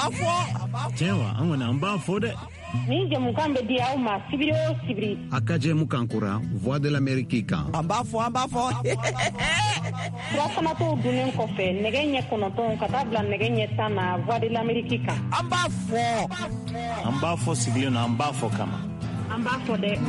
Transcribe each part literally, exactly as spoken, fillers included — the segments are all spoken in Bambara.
b'a fɔ. Tiɲɛ wa, an kɔni an b'a fɔ dɛ. Ni jamukan bɛ di aw ma sibiri o sibiri. A ka jɛmukan kura Voix de l'Amérique kan. An b'a fɔ, an b'a fɔ. Furafanatɔw dunnen kɔfɛ nɛgɛ ɲɛ kɔnɔntɔn ka taa bila nɛgɛ ɲɛ tan na Voix de l'Amérique kan. An b'a fɔ. An b'a fɔ sigilen na, an b'a fɔ kama. An b'a fɔ dɛ.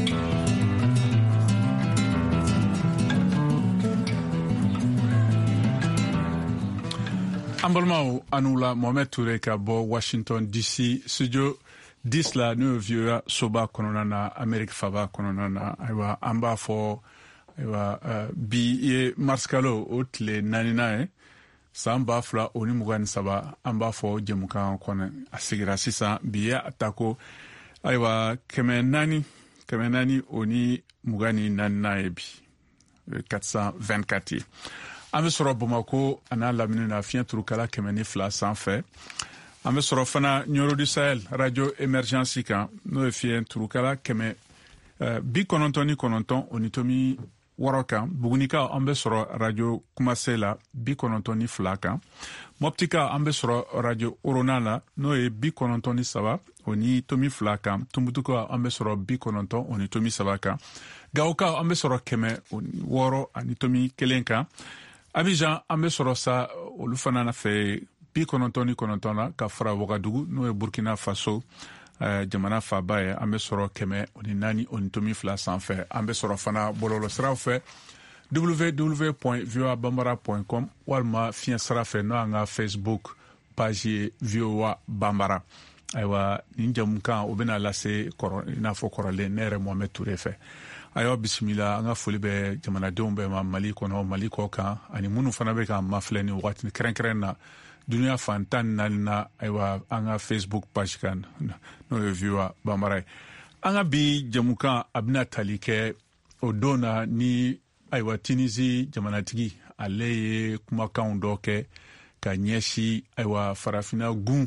An balimaw an'u la Mohamed Touré ka bɔ Washington D C studio dix la n'o ye V O A soba kɔnɔna na Amérique faba kɔnɔna na ayiwa an b'a fɔ ayiwa uh, bi ye mars kalo o tile naaninan ye san ba fila o ni mugan ni saba an b'a fɔ jɛmukan kɔnɔ a sigira sisan bi ye a ta ko ayiwa kɛmɛ naani kɛmɛ naani o ni mugan ni naaninan ye bi quatre cent vingt-quatre ye. An bɛ sɔrɔ Bamako a n'a lamini na fiɲɛ turukala kɛmɛ ni fila sanfɛ. An bɛ sɔrɔ fana Nioro du Sahel radio émergence kan n'o ye fiɲɛ turukala kɛmɛ uh, bi kɔnɔntɔn ni kɔnɔntɔn o ni tomi wɔɔrɔ kan. Bugunikaw an bɛ sɔrɔ radio Kumase la bi kɔnɔntɔn ni fila kan. Moptikaw an bɛ sɔrɔ radio Orona la n'o ye bi kɔnɔntɔn ni saba o ni tomi fila kan. Tumbutukaw an bɛ sɔrɔ bi kɔnɔntɔn o ni tomi saba kan. Gawokaw an bɛ sɔrɔ kɛmɛ wɔɔrɔ ani tomi kelen kan. Abidjan an bɛ sɔrɔ sa olu fana fɛ bi kɔnɔntɔn ni kɔnɔntɔn na ka fara Wagadugu n'o ye Burkina Faso uh, jamana faba ye an bɛ sɔrɔ kɛmɛ o ni naani o ni tomi fila sanfɛ. An bɛ sɔrɔ fana bɔlɔlɔ siraw fɛ w w w point v o a bambara point com walima fiɲɛ sira fɛ n'o y'an ka Facebook page ye V O A Bambara. Ayiwa nin jamukan o bɛna lase kɔrɔ i n'a fɔ kɔrɔlen ne yɛrɛ Mohamed Touré fɛ. Ayiwa bisimila an ka foli bɛ jamanadenw bɛɛ ma Mali kɔnɔ Mali kɔ kan ani minnu fana bɛ ka mafilɛ ni wagati kɛrɛnkɛrɛn na duniya fan tan ni naani na ayiwa an ka Facebook page kan n'o ye V O A Bambara ye. An ka bi jamukan a bɛna tali kɛ o don na ni ayiwa Tunisie jamanatigi ale ye kumakanw dɔ kɛ ka ɲɛsi ayiwa farafina gun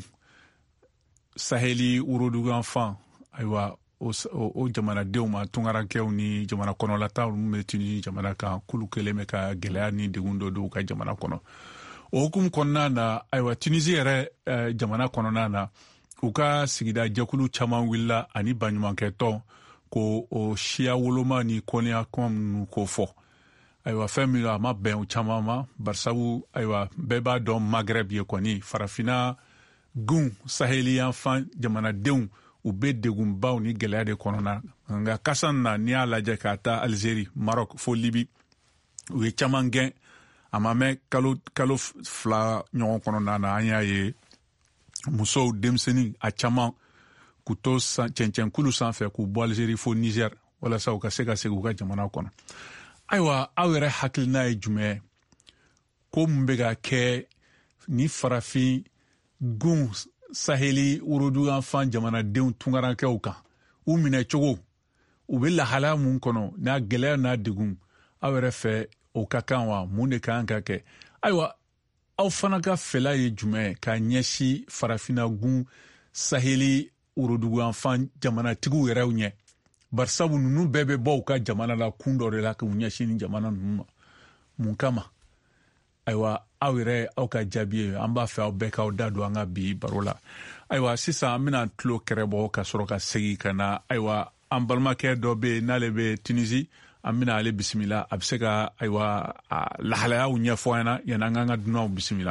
Saheli worodugan fan ayiwa o, o, o jamanadenw ma tungarakɛw ni jamana kɔnɔlataw minnu bɛ Tunisie jamana kan k'olu kɛlen bɛ ka gɛlɛya ni degun dɔ don u ka jamana kɔnɔ. O hukumu kɔnɔna na ayiwa Tunisie yɛrɛ eh, jamana kɔnɔna na u ka sigida jɛkulu caman wulila ani baɲumankɛtɔn ko o siya woloma ni kɔniya kuma minnu k'o fɔ. Ayiwa fɛn min a ma bɛn o caman ma barisabu ayiwa bɛɛ b'a dɔn Maghreb ye kɔni farafina gun Saheli yan fan jamanadenw u bɛ degunbaw ni gɛlɛya de kɔnɔna nka kasan na n'i y'a lajɛ ka taa Algérie Maroc fo Libi u ye caman gɛn a ma mɛn kalo kalo fila ɲɔgɔn kɔnɔna na an y'a ye musow denmisɛnnin a caman k'u to cɛncɛnkulu sanfɛ k'u bɔ Algérie fo Niger walasa u ka se ka segin u ka jamana kɔnɔ. Ayiwa aw yɛrɛ hakilina ye jumɛn ko mun bɛ ka kɛ ni farafin gun Saheli worodugan fan jamanadenw tungarakɛw kan u minɛ cogo u bɛ lahalaya mun kɔnɔ n'a gɛlɛya n'a degun aw yɛrɛ fɛ o ka kan wa mun de kan ka kɛ. Ayiwa aw fana ka fɛla ye jumɛn ka ɲɛsi farafina gun Saheli worodugan fan jamanatigiw yɛrɛw ɲɛ barisabu ninnu bɛɛ bɛ bɔ u ka jamana la kun dɔ de la k'u ɲɛsin ni jamana ninnu ma mun kama. Ayiwa aw yɛrɛ aw ka jaabi ye an b'a fɛ aw bɛɛ k'aw da don an ka bi baro la. Ayiwa sisan an bɛna tulo kɛrɛbɔ ka sɔrɔ ka segin ka na ayiwa an balimakɛ dɔ bɛ yen n'ale bɛ Tunisie an bɛna ale bisimila a bɛ se ka ayiwa lahalayaw ɲɛfɔ an na yanni an k'an ka dunanw bisimila.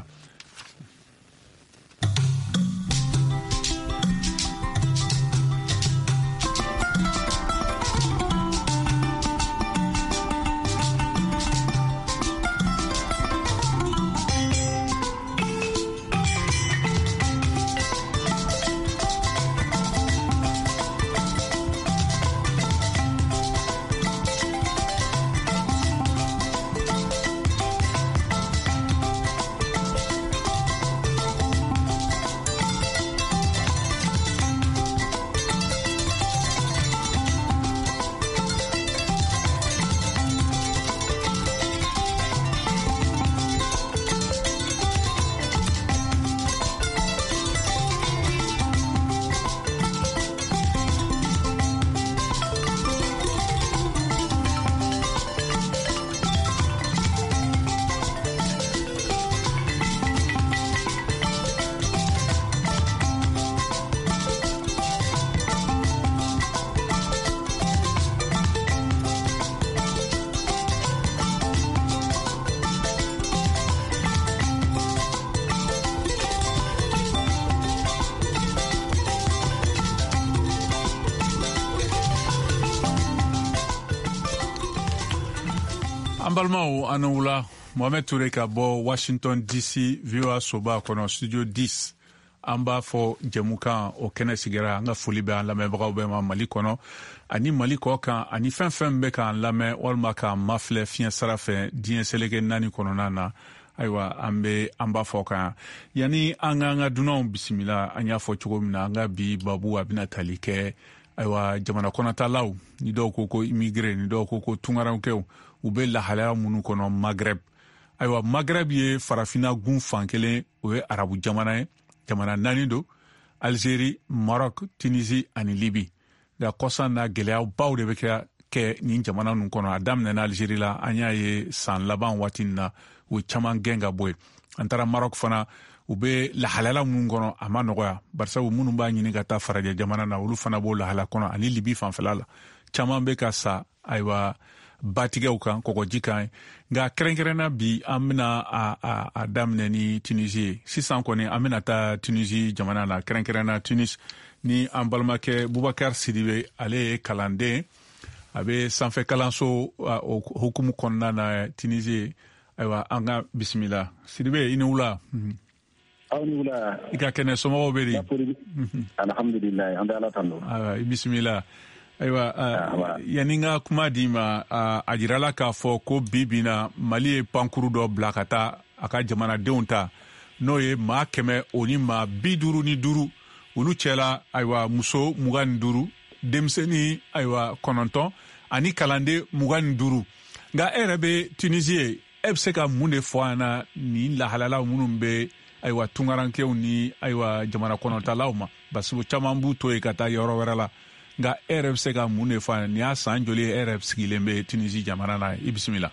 Ambalmao Anoula, Mohamed Touré ka bɔ Washington D C V O A soba kɔnɔ studio dix an b'a fɔ jɛmukan o kɛnɛ sigira an ka foli bɛ an lamɛnbagaw bɛɛ ma Mali kɔnɔ ani Mali kɔ kan ani fɛn fɛn bɛ k'an lamɛn walima k'an mafilɛ fiɲɛ sara fɛ diɲɛ seleke naani kɔnɔna na ayiwa an bɛ an b'a fɔ kan yanni an ka an ka dunanw bisimila an y'a fɔ cogo min na an ka bi babu a bɛna tali kɛ ayiwa jamana kɔnɔtalaw ni dɔw ko ko immigré ni dɔw ko ko tungarankew u bɛ lahalaya minnu kɔnɔ Maghreb ayiwa Maghreb ye farafina gun fan kelen o ye arabu jamana ye jamana naani don Algérie, Maroc, Tunisie ani Libye nka kɔsan na gɛlɛya baw de bɛ kɛ kɛ nin jamana ninnu kɔnɔ a daminɛna Algérie la an y'a ye san laban waati in na u caman gɛn ka bɔ yen an taara Maroc fana u bɛ lahalaya minnu kɔnɔ a ma nɔgɔya barisabu minnu b'a ɲini ka taa farajɛ jamana na olu fana b'o lahalaya kɔnɔ ani Libye fanfɛla la caman bɛ ka sa ayiwa batigɛw kan kɔgɔji kan nka kɛrɛnkɛrɛnna bi an bɛna a, a, a daminɛ ni Tunisie ye sisan kɔni an bɛna taa Tunisie jamana na kɛrɛnkɛrɛnna Tunis ni an balimakɛ Bubakar Sidibe ale ye kalanden a bɛ sanfɛ kalanso o hukumu kɔnɔna na Tunisie ayiwa an ka bisimila Sidibe i ni wula aw ni wula i ka kɛnɛ somɔgɔw bɛ di alhamdulilayi an bɛ Ala tanu ayiwa i bisimila ayiwa uh, yanni ka kuma di ma uh, a jirala k'a fɔ ko bi bi na Mali ye pankuru dɔ bila ka taa a ka jamanadenw ta n'o ye maa kɛmɛ o ni maa bi duuru ni duuru olu cɛla ayiwa muso mugan ni duuru denmisɛnnin ayiwa kɔnɔntɔn ani kalanden mugan ni duuru nka e yɛrɛ bɛ Tunisie ye e bɛ se ka mun de fɔ an na nin lahalala minnu bɛ ayiwa tungarankew ni ayiwa jamana kɔnɔtalaw ma basi caman b'u to yen ka taa yɔrɔ wɛrɛ la nka e yɛrɛ bɛ se ka mun de fɔ nin y'a san joli e yɛrɛ sigilen bɛ Tunisie jamana na i bisimila.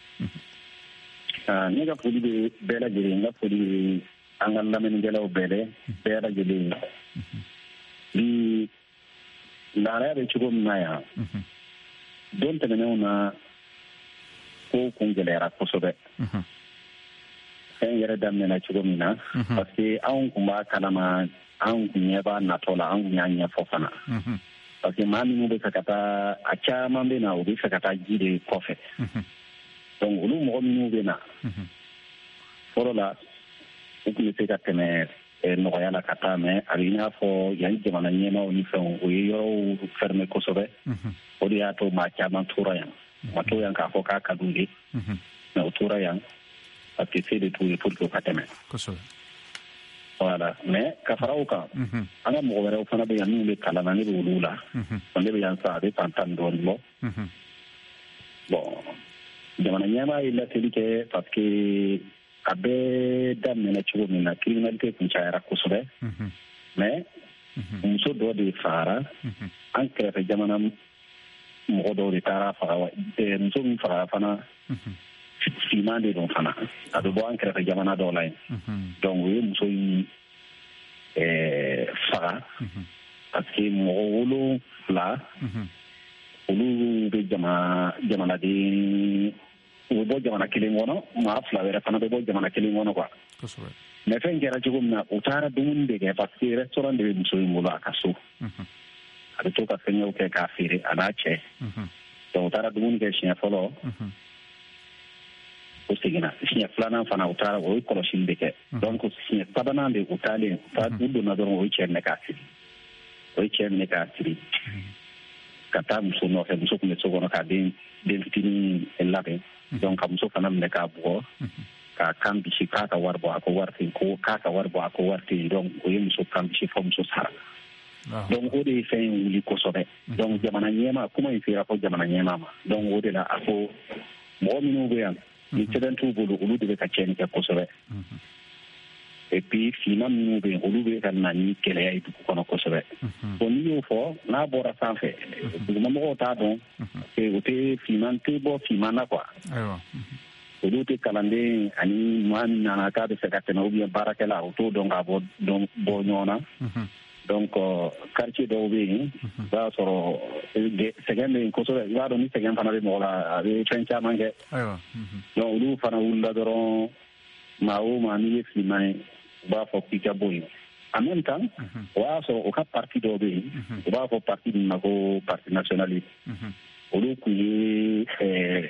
Ne ka foli bɛ bɛɛ lajɛlen n ka foli bɛ an ka lamɛnnikɛlaw bɛɛ bɛɛ lajɛlen ni lahalaya bɛ cogo min na yan don tɛmɛnenw na ko kun gɛlɛyara kosɛbɛ fɛn yɛrɛ daminɛna cogo min na parce que anw kun b'a kalama anw kun ɲɛ b'a natɔ la anw kun y'a ɲɛfɔ fana. Parce que maa minnu bɛ fɛ ka taa a caman bɛ na u bɛ fɛ ka taa ji de kɔfɛ donc olu mɔgɔ minnu bɛ na fɔlɔ la u tun bɛ se ka tɛmɛ nɔgɔya la ka taa mɛ a bɛ i n'a fɔ yan jamana ɲɛmaaw ni fɛnw o ye yɔrɔw fermé kosɛbɛ o de y'a to maa caman tora yan ma to yan k'a fɔ k'a ka d'u ye mɛ u tora yan parce que se de t'u ye pour que u ka tɛmɛ. Voilà. Mais ka fara o kan an ka mɔgɔ wɛrɛw fana bɛ yan minnu bɛ kalan na ne bɛ olu la ne bɛ yan sa a bɛ san tan dɔɔnin bɔ bon jamana ɲɛmaa ye laseli kɛ parce que a bɛɛ daminɛna cogo min na criminalité kun cayara kosɛbɛ mais muso dɔ de fagara an kɛrɛfɛ jamana mɔgɔ dɔw de taara faga muso min fagara fana finman de don fana a bɛ bɔ an kɛrɛfɛ jamana dɔw la yen donc o ye muso in faga parce que mɔgɔ wolonfila olu bɛ jamanaden u bɛ bɔ jamana kelen kɔnɔ maa fila wɛrɛ fana bɛ bɔ jamana kelen kɔnɔ quoi mais fɛn kɛra cogo min na u taara dumuni de kɛ parce que restaurant de bɛ muso in bolo a ka so a bɛ to ka fɛngɛw kɛ k'a feere a n'a cɛ donc u taara dumuni kɛ siɲɛ fɔlɔ o seginna siɲɛ filanan fana u taara o ye kɔlɔsili de kɛ donc siɲɛ sabanan de u taalen u donna dɔrɔn o ye cɛ minɛ k'a siri o ye cɛ minɛ k'a siri ka taa muso nɔfɛ muso tun bɛ so kɔnɔ k'a den den fitinin labɛn donc ka muso fana minɛ k'a bugɔ k'a kan bisi k'a ka wari bɔ a ko wari tɛ yen ko k'a ka wari bɔ a ko wari tɛ yen donc o ye muso kan bisi fɔ muso sara donc o de ye fɛn in wuli kosɛbɛ donc jamana ɲɛmaa kuma in sera fɔ jamana ɲɛmaa ma donc o de la a ko mɔgɔ minnu bɛ yan ni sɛbɛn t'u bolo olu de bɛ ka tiɲɛni kɛ kosɛbɛ et puis finman minnu bɛ yen olu bɛ ka na ni gɛlɛya ye dugu kɔnɔ kosɛbɛ bon n'i y'o fɔ n'a bɔra sanfɛ dugumamɔgɔw t'a dɔn o tɛ finman tɛ bɔ finman na quoi olu tɛ kalanden ani maa min nana k'a bɛ fɛ ka tɛmɛ ou bien baarakɛla o t'o dɔn k'a bɔ bɔ ɲɔgɔn na donc quartier dɔw bɛ yen i b'a sɔrɔ sɛgɛn bɛ yen kosɛbɛ i b'a dɔn ni sɛgɛn fana bɛ mɔgɔ la a bɛ fɛn caman kɛ donc olu fana wulila dɔrɔn maa o maa n'i ye finman ye u b'a fɔ k'i ka bɔ yen en même temps o y'a sɔrɔ o ka parti dɔw bɛ yen u b'a fɔ parti min ma ko parti nationaliste olu tun ye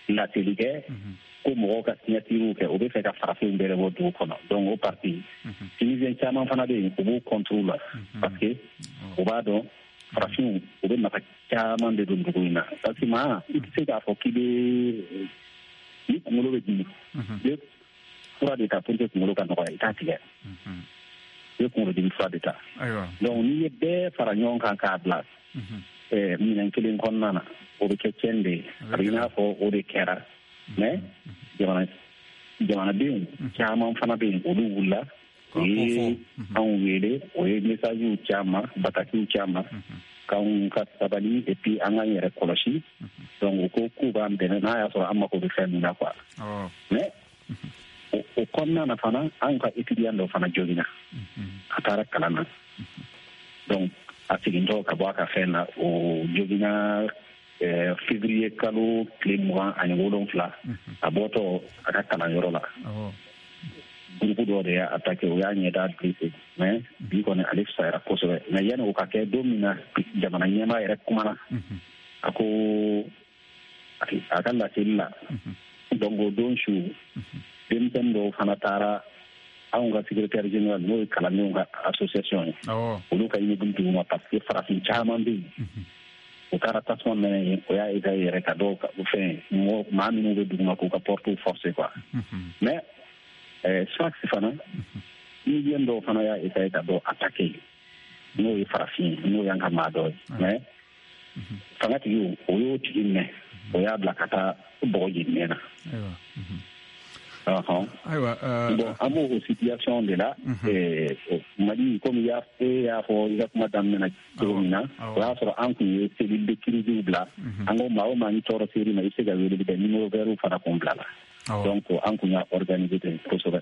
lateli kɛ ko mɔgɔw ka signatures kɛ o bɛ fɛ ka farafinw bɛɛ bɔ dugu kɔnɔ donc o parti tunisien caman fana bɛ yen u b'u contre la parce que u b'a dɔn farafinw u bɛ nafa caman de don dugu in na parce que maa i tɛ se k'a fɔ k'i bɛ ni kunkolo bɛ dimi i bɛ fura de ta pour que kunkolo ka nɔgɔya i t'a tigɛ i bɛ kunkolo dimi fura de ta donc n'i ye bɛɛ fara ɲɔgɔn kan k'a bila minɛn kelen kɔnɔna na o bɛ kɛ tiɲɛni de ye a bɛ i n'a fɔ o de kɛra mais jamana jamanadenw caman fana bɛ yen olu wulila o ye anw wele o ye messages caman batakiw caman k'anw ka sabali et puis an k'an yɛrɛ kɔlɔsi donc u ko k'u b'an dɛmɛ n'a y'a sɔrɔ an mako bɛ fɛn min na quoi mais o kɔnɔna na fana anw ka étudiant dɔ fana joginna a taara kalan na donc a segintɔ ka bɔ a ka fɛn na o joginna février kalo tile mugan ani wolonfila a bɔtɔ a ka kalanyɔrɔ la groupe dɔ de y'a attaqué o y'a ɲɛda brise mais bi kɔni ale fisayara kosɛbɛ mais yanni o ka kɛ don min na jamana ɲɛmaa yɛrɛ kumana a ko a ka laseli la donc o don su denmisɛnnin dɔw fana taara anw ka secrétaire général n'o ye kalandenw ka association ye olu ka ɲɛbili duguma parce que farafin caman bɛ yen o taara tasuma mɛnɛ ye o y'a essayer yɛrɛ ka dɔw fɛn maa minnu bɛ duguma k'u ka porte forcer quoi mais sax fana nigien dɔw fana y'a essayer ka dɔw attaquer n'o ye farafin n'o y'an ka maa dɔ ye mais fangatigi o y'o tigi minɛ o y'a bila ka taa bɔgɔ jeni na ayiwa bon an b'o situation de la mali comme i y'a fɔ i ka kuma daminɛ na cogo min na o y'a sɔrɔ an tun ye cellule de crise bila an ko maa o maa ni tɔɔrɔ seri ma i bɛ se ka weleli kɛ numéro vert fana kun bila la donc an kun y'a organiser ten kosɛbɛ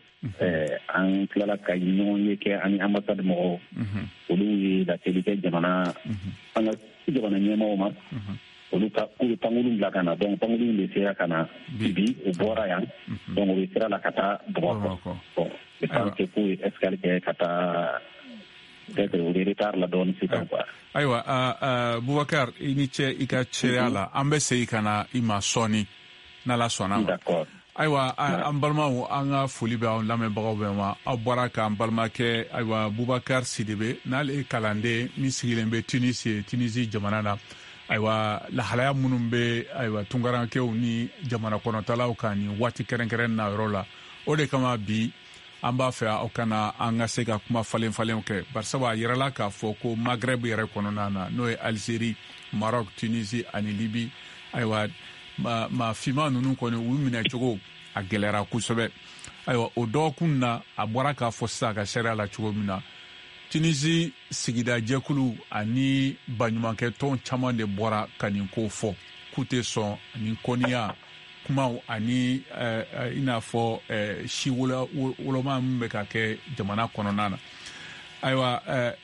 an tilala ka ɲɔgɔn ye kɛ ani ambassade mɔgɔw olu ye lateli kɛ jamana an ka jamana ɲɛmaaw ma olu ka k'u bɛ pankuru bila ka na donc pankuru in de sera ka na bi u bɔra yan donc o bɛ sira la ka taa Bamakɔ bon je pense que k'u ye escale kɛ ka taa peut-être o bɛ retard la dɔɔnin sisan quoi. ayiwa Bubakar i ni ce i ka seereya la an bɛ segin ka na i ma sɔɔni n'Ala sɔnna ma. D'accord. ayiwa an balimaw an ka foli bɛ an lamɛnbagaw bɛɛ ma aw bɔra k'an balimakɛ ayiwa Bubakar Sidibe n'ale ye kalanden min sigilen bɛ Tunisie Tunisie jamana na ayiwa lahalaya minnu bɛ ayiwa tunkarankew ni jamana kɔnɔtalaw kan ni waati kɛrɛnkɛrɛn na yɔrɔ la o de kama bi an b'a fɛ aw kana an ka se ka kuma falen falenw kɛ barisabu a yirala k'a fɔ ko Maghreb yɛrɛ kɔnɔna na n'o ye Algérie Maroc Tunisie ani Libye ayiwa ma ma finman ninnu kɔni u minɛ cogo a gɛlɛyara kosɛbɛ ayiwa o dɔgɔkun na a bɔra k'a fɔ sisan a ka sariya la cogo min na Tunisie sigida jɛkulu ani baɲumankɛ tɔn caman de bɔra ka nin ko fɔ k'u tɛ sɔn ni kɔniya kumaw ani i n'a fɔ si woloma min bɛ ka kɛ jamana kɔnɔna na ayiwa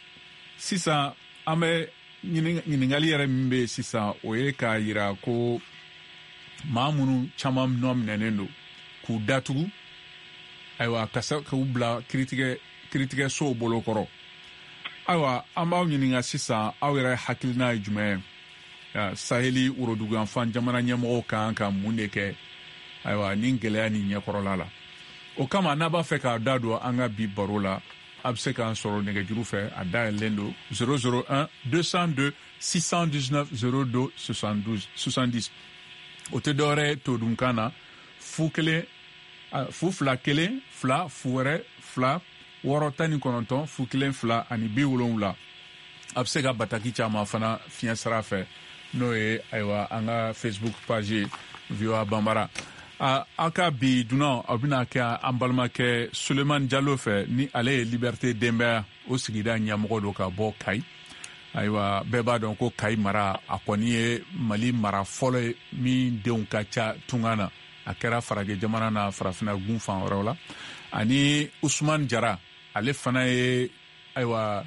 sisan an bɛ ɲininkali yɛrɛ min bɛ yen sisan o ye k'a yira ko maa minnu caman nɔ minɛnen don k'u datugu ayiwa ka k'u bila kiritigɛsow bolo kɔrɔ ayiwa an b'aw ɲininka sisan aw yɛrɛ hakilina ye jumɛn ye saheli woroduguyanfan jamana ɲɛmɔgɔw kan ka mun de kɛ ayiwa ni gɛlɛya ni ɲɛkɔrɔla la o kama n'a b'a fɛ k'a da don an ka bi baro la a bɛ se k'an sɔrɔ nɛgɛjuru fɛ a dayɛlɛlen don zéro zéro un deux cent deux six cent dix-neuf zéro deux soixante-dix o tɛ dɔwɛrɛ ye todunkan na fu kelen fu fila kelen fila fu wɛrɛ fila wɔɔrɔ tan ni kɔnɔntɔn fu kelen fila ani bi wolonwula a bɛ se ka bataki caman fana fiɲɛ sira fɛ n'o ye ayiwa an ka Facebook page ye V O A Banbara aw ka bi dunan aw bɛna kɛ an balimakɛ Sulemani Jalo fɛ ni ale ye Liberté denbaya o sigida ɲɛmɔgɔ don ka bɔ Kayi ayiwa bɛɛ b'a dɔn ko Kayi mara a kɔni ye Mali mara fɔlɔ ye min denw ka ca tunga na a kɛra farajɛ jamana na farafinna gun fan wɛrɛw la ani Usumani Jara ale fana ye ayiwa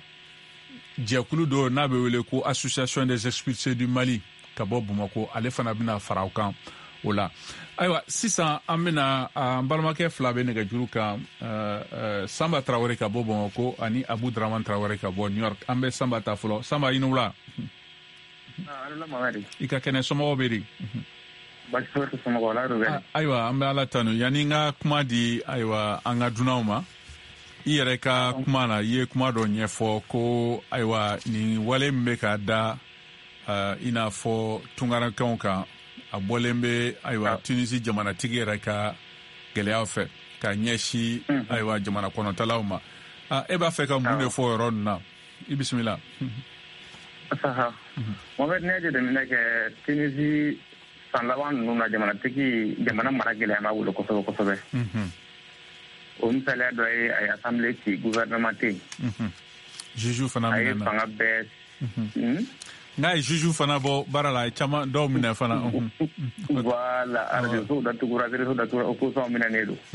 jɛkulu dɔ n'a bɛ wele ko Association des expulsés du Mali ka bɔ Bamako ale fana bɛna fara o kan o la ayiwa sisan an bɛna an balimakɛ fila bɛ nɛgɛjuru kan Sanba Tarawele ka bɔ Bamako ani Abu Dramane Tarawele ka bɔ New York an bɛ Sanba ta fɔlɔ Sanba i ni wula i ka kɛnɛ somɔgɔw bɛ di basi sama wala ro gani aiwa an bɛ ala tanu yani n ka kuma di aiwa an ka dunanw ma i yɛrɛ ka kuma na i ye kuma dɔ ɲɛfɔ ko aiwa nin wale min bɛ ka da uh, i n'a fɔ tunkarankenw kan a bɔlen bɛ aiwa Tunisi jamanatigi yɛrɛ ka gɛlɛyaw fɛ ka ɲɛsi aiwa jamana kɔnɔtalaw ma uh, e b'a fɛ ka mun de fɔ yɔrɔ nin na i bisimila. saha Mohamed ne je de minɛ kɛ Tunisi san laban ninnu na jamanatigi jamana mara gɛlɛya ma wolo kosɛbɛ kosɛbɛ. O misaliya dɔ ye a ye assemblée ci gouvernement tɛ yen. Juge fana minɛ na. A ye fanga bɛɛ. N'a ye juge fana bɔ baara la a ye caman dɔw minɛ fana. Voilà arajosow datugura réseau datugura opposition minɛnen don.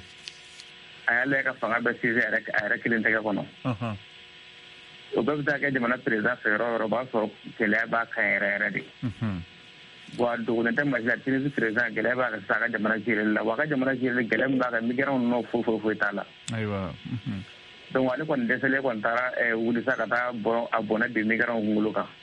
A y'a lajɛ ka fanga bɛɛ siégé a yɛrɛ kelen tɛgɛ kɔnɔ. O bɛɛ bɛ taa kɛ jamana président fɛ yɔrɔ o yɔrɔ o b'a sɔrɔ gɛlɛya b'a kan yɛrɛ yɛrɛ de. Bon a dogolen tɛ Mali la Tunisi président gɛlɛya b'a kan sisan a ka jamana géreli la wa a ka jamana géreli gɛlɛya min b'a kan migrants ninnu foyi foyi foyi t'a la. Ayiwa. Donc ale kɔni dɛsɛlen kɔni taara wuli sa ka taa bɔn a bɔnna bin migrants kunkolo kan.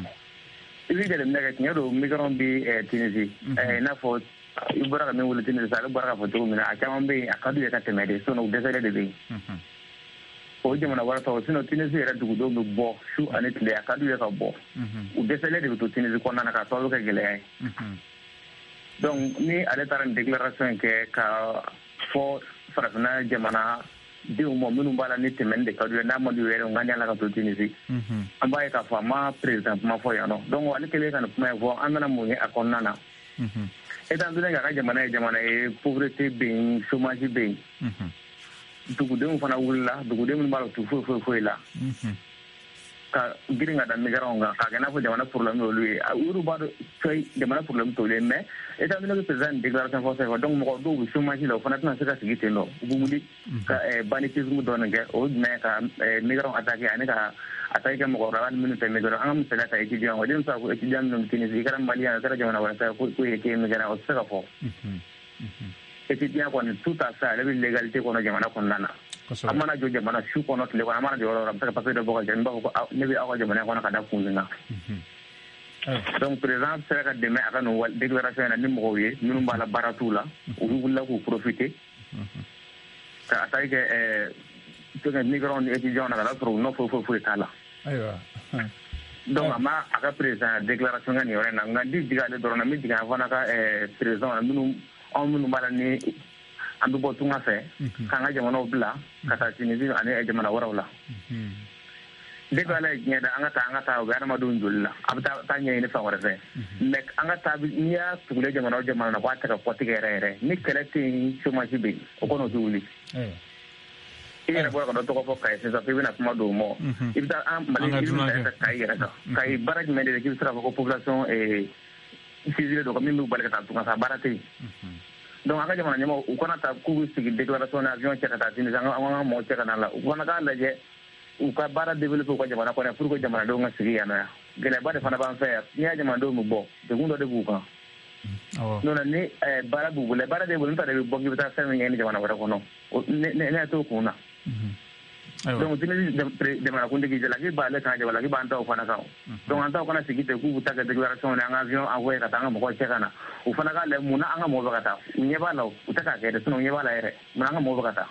I bɛ jateminɛ kɛ tiɲɛ don migrants bɛ Tunisi i n'a fɔ i bɔra ka min wuli Tunisi sa ale bɔra ka fɔ cogo min na a caman bɛ yen a ka d'u ye ka tɛmɛ de sinon u dɛsɛlen de bɛ yen. O jamana wɛrɛ tɔw sinon Tunisi yɛrɛ dugudenw bɛ bɔ su ani tile a ka d'u ye ka bɔ u dɛsɛlen de bɛ to Tunisi kɔnɔna na k'a sababu kɛ gɛlɛya ye. Donc ni ale taara nin déclaration in kɛ ka fɔ farafinna jamana denw ma minnu b'a la ni tɛmɛni de ka d'u ye n'a man d'u ye yɛrɛ u ka ɲa la ka to Tunisi an b'a ye k'a fɔ a ma président kuma fɔ yan nɔ donc ale kɛlen ka nin kuma in fɔ an bɛna mun ye a kɔnɔna na étant donné k'a ka jamana ye jamana ye pauvreté bɛ yen chômage bɛ yen dugudenw fana wulila dugudenw minnu b'a la u tu foyi foyi foyi la ka girin ka da migrants kan k'a kɛ n'a fɔ jamana problème y'olu ye olu b'a dɔn coyi jamana problème t'olu ye mais étant donné que président nin déclaration fɔ sisan donc mɔgɔ dɔw bɛ chômage la o fana tɛna se ka sigi ten nɔ u bɛ wuli ka banditisme dɔɔnin kɛ o jumɛn ka migrants attaquer ani ka attaquer kɛ mɔgɔ wɛrɛ hali minnu tɛ migrants an ka misaliya ta étudiant o den bɛ se ka fɔ étudiant minnu Tunisi i kɛra malien i kɛra jamana wɛrɛ ta k'o ye k'e migrant o tɛ se ka fɔ. Étudiant kɔni tout à fait ale bɛ légalité kɔnɔ jamana kɔnɔna na an mana jɔ jamana su kɔnɔ tile kɔnɔ an mana jɔ yɔrɔ o yɔrɔ a bɛ se ka papier dɔ bɔ ka jɛ n b'a fɔ ko ne bɛ aw ka jamana kɔnɔ ka da kun min na donc président sera ka dɛmɛ a ka nin déclaration in na ni mɔgɔw ye minnu b'a la baara t'u la olu wulila k'u profiter ka attaque kɛ migrants ni étudiants na ka n'a sɔrɔ u nɔ foyi foyi foyi t'a la donc a ma a ka président déclaration kɛ nin yɔrɔ in na nka n tɛ jigin ale dɔrɔn na n bɛ jigin a fana ka président na minnu anw minnu b'a la ni an bɛ bɔ tunga fɛ k'an ka jamanaw bila ka taa Tunisi ani jamana wɛrɛw la depuis ala ye diɲɛ da an ka taa an ka taa u bɛ adamadenw joli la a bɛ taa ɲɛɲini fan wɛrɛ fɛ mais an ka taa n'i y'a tugulen jamana o jamana na k'a tɛ ka kɔtigɛ yɛrɛ yɛrɛ ni kɛlɛ tɛ yen chômage bɛ yen o kɔni o tɛ wuli i yɛrɛ bɔra ka dɔ tɔgɔ fɔ Kayi sisan k'i bɛna kuma dɔw ma i bɛ taa an Mali i bɛ taa Kayi yɛrɛ kan Kayi baara jumɛn de k'i bɛ se k'a fɔ ko population civilisée dɔ kan min b'u bali ka taa tunga sa baara tɛ yen. Donc an ka jamana ɲɛmɔgɔ u kana taa k'u bɛ sigi déclaration na avion cɛ ka taa Tunisi an ka mɔgɔw cɛ ka na la u fana k'a lajɛ u ka baara développer u ka jamana kɔnɔ pour que jamanadenw ka sigi yan nɔ yan gɛlɛyaba de fana b'an fɛ yan n'i y'a jamanadenw bɛ bɔ degun dɔ de b'u kan non ni baara b'u bolo baara de bolo n ta de bɛ bɔ k'i bɛ taa fɛn min ɲɛɲini jamana wɛrɛ kɔnɔ ne ne t'o kun na donc Tunisi jamanakuntigi jalaki b'ale kan jalaki b'an taw fana kan donc an taw kana sigi ten k'u bɛ taa kɛ déclaration na an ka avion envoyé ka taa an ka mɔgɔw cɛ ka na u fana k'a lajɛ mun na an ka mɔgɔw bɛ ka taa u ɲɛ b'a la u tɛ k'a kɛ dɛ sinon u ɲɛ b'a la yɛrɛ mun na an ka mɔgɔw bɛ ka taa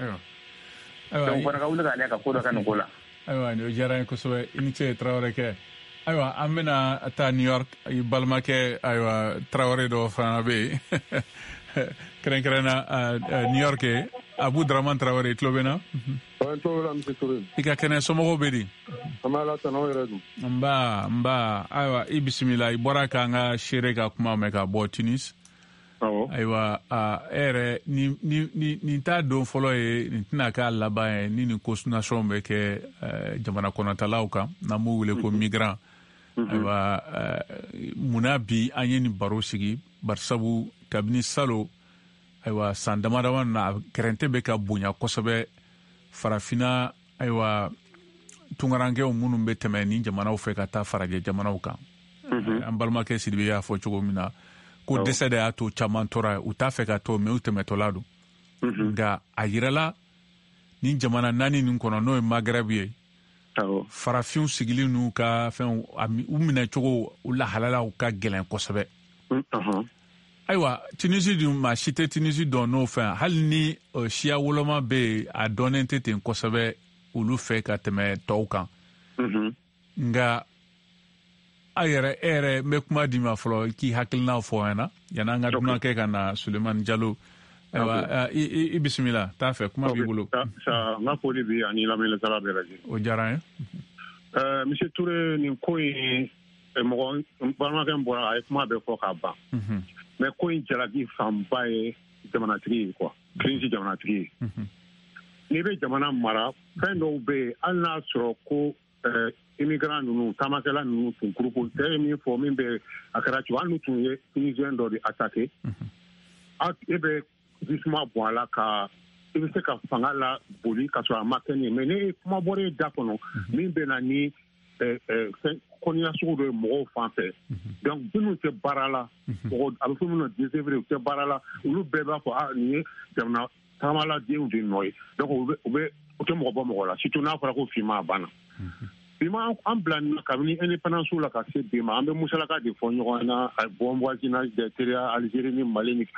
donc fana ka wuli k'a lajɛ ka ko dɔ kɛ nin ko la. Ayiwa nin o diyara n ye kosɛbɛ i ni ce Traoré kɛ ayiwa an bɛna taa New York i balimakɛ ayiwa Traoré dɔ fana bɛ yen kɛrɛnkɛrɛnna New York Abu Draman Traoré i tulo bɛ n na. I ka kɛnɛ somɔgɔw bɛ di. nba nba ayiwa i bisimila i bɔra k'an ka seere ka kuma mɛn ka bɔ Tunis. ayiwa e yɛrɛ nin t'a don fɔlɔ ye nin tɛna k'a laban ye ni nin consignation bɛ kɛ jamana kɔnɔtalaw kan n'an b'u wele ko migrant. ayiwa munna bi an ye nin baro sigi barisabu kabini salo ayiwa san dama dama na kɛrɛnte bɛ ka bonya kosɛbɛ farafina ayiwa tungarankew minnu bɛ tɛmɛ ni jamanaw fɛ ka taa farajɛ jamanaw kan an balimakɛ Sidibe y'a fɔ cogo min na ko dɛsɛ de y'a to caman tora u t'a fɛ ka to mais u tɛmɛtɔla don nka a yirala ni jamana naani nin kɔnɔ n'o ye Maghreb ye farafinw sigilen n'u ka fɛn u minɛ cogo u lahalalaw ka gɛlɛn kosɛbɛ ayiwa Tunisie dun maa si tɛ Tunisie dɔn n'o fɛn hali ni uh, siya woloma bɛ yen a dɔnnen tɛ ten kosɛbɛ olu fɛ ka tɛmɛ tɔw kan mhm nga a yɛrɛ e yɛrɛ n bɛ kuma di ma fɔlɔ k'i hakilina fɔ an na yanni an ka dunan kɛ ka na Sulemani Jalo ayiwa i bisimila t'a fɛ kuma b'i bolo sa n ka foli bi ani lamɛnnikɛla bɛɛ lajɛlen o diyara n ye ɛɛ monsieur Toure nin ko in mɔgɔ balimakɛ min bɔra a ye kuma bɛɛ fɔ k'a ban mais ko in jalaki fanba ye jamanatigi ye quoi Tunisie jamanatigi ye n'i bɛ jamana mara fɛn dɔw bɛ yen hali n'a sɔrɔ ko ɛɛ immigrant ninnu taamakɛla ninnu tun kuruko cɛ ye min fɔ min bɛ a kɛra cogo hali n'u tun ye tunisien dɔ de attaqué e bɛ jisuma bɔ a la ka i bɛ se ka fanga la boli ka sɔrɔ a ma kɛ nin ye mais ne kuma bɔra e da kɔnɔ min bɛ na ni fɛn kɔniya sugu dɔ ye mɔgɔw fan fɛ donc minnu tɛ baara la mɔgɔ a bɛ fɔ minnu ma désœuvrés u tɛ baara la olu bɛɛ b'a fɔ ah nin ye jamana taamaladenw de nɔ ye donc u bɛ u bɛ u tɛ mɔgɔ bɔ mɔgɔ la surtout n'a fɔra ko finma a banna bima an bila nin na kabini indépendance la ka se bi ma an bɛ musalaka de fɔ ɲɔgɔn na bon voisinage des terres Algérie ni Mali ni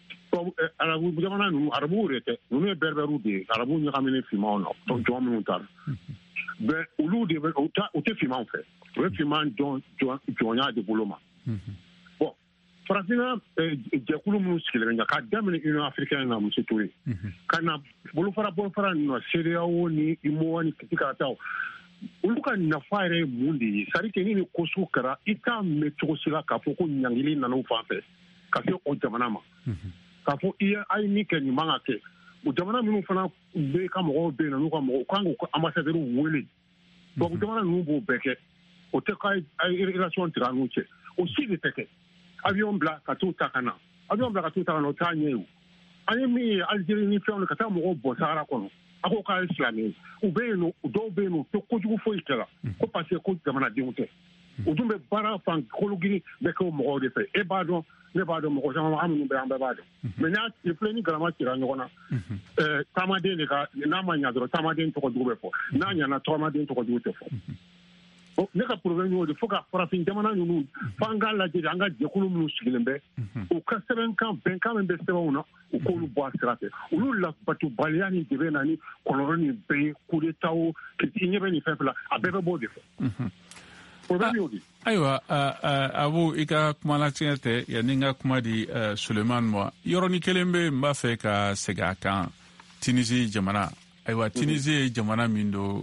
arabu jamana ninnu arabuw de tɛ ninnu ye berberiw de ye arabuw ɲagaminen finmaw na jɔn minnu ta bɛn olu de bɛ u tɛ finmaw fɛ u bɛ finman jɔnya de bolo ma bon farafinna jɛkulu minnu sigilen bɛ k'a daminɛ union africaine na monsieur Toure ka na bolofara bolofara ninnu na C E D E A O ni I M O A ni kitikataw olu ka nafa yɛrɛ ye mun de ye c'est à dire que ni nin ko sugu kɛra i t'a mɛn cogo si la k'a fɔ ko ɲangili nana u fan fɛ ka se o jamana ma k'a fɔ i ye a ye min kɛ nin man ka kɛ o jamana minnu fana bɛ ka mɔgɔw bɛ yen na n'u ka mɔgɔw kan k'u ka ambassadeurs wele donc jamana ninnu b'o bɛɛ kɛ o tɛ k'a ye relation tigɛ an n'u cɛ o si de tɛ kɛ avion bila ka t'u ta ka na avion bila ka t'u ta ka na o t'a ɲɛ ye o an ye min ye Algérie ni fɛnw ka taa mɔgɔw bɔ Sahara kɔnɔ a ko k'a ye silamɛ ye u bɛ yen nɔ dɔw bɛ yen nɔ u tɛ kojugu foyi kɛla ko parce que ko jamanadenw tɛ u dun bɛ baara fan kologiri bɛ kɛ o mɔgɔw de fɛ e b'a dɔn ne b'a dɔn mɔgɔ caman an minnu bɛ an bɛɛ b'a dɔn mais n'a tile filɛ ni galama cira ɲɔgɔn na ɛɛ taamaden de ka n'a ma ɲa dɔrɔn taamaden tɔgɔjugu bɛ fɔ n'a ɲana taamaden tɔgɔjugu tɛ fɔ ne ka problème y'o de fo ka farafin jamana ninnu f'an k'a lajɛ de an ka jɛkulu minnu sigilen bɛ u ka sɛbɛnkan bɛnkan min bɛ sɛbɛnw na u k'olu bɔ a sira fɛ olu labatobaliya ni de bɛ na ni kɔlɔlɔ ni bɛɛ ye coup d'état o i ɲɛ bɛ nin fɛn fɛn la a bɛɛ bɛ bɔ o de fɛ problème y'o de. Ayiwa Abu i ka kuma latigɛ tɛ yanni n ka kuma di Sulemani ma yɔrɔnin kelen bɛ n b'a fɛ ka segin a kan Tunisie jamana ayiwa Tunisie ye jamana min don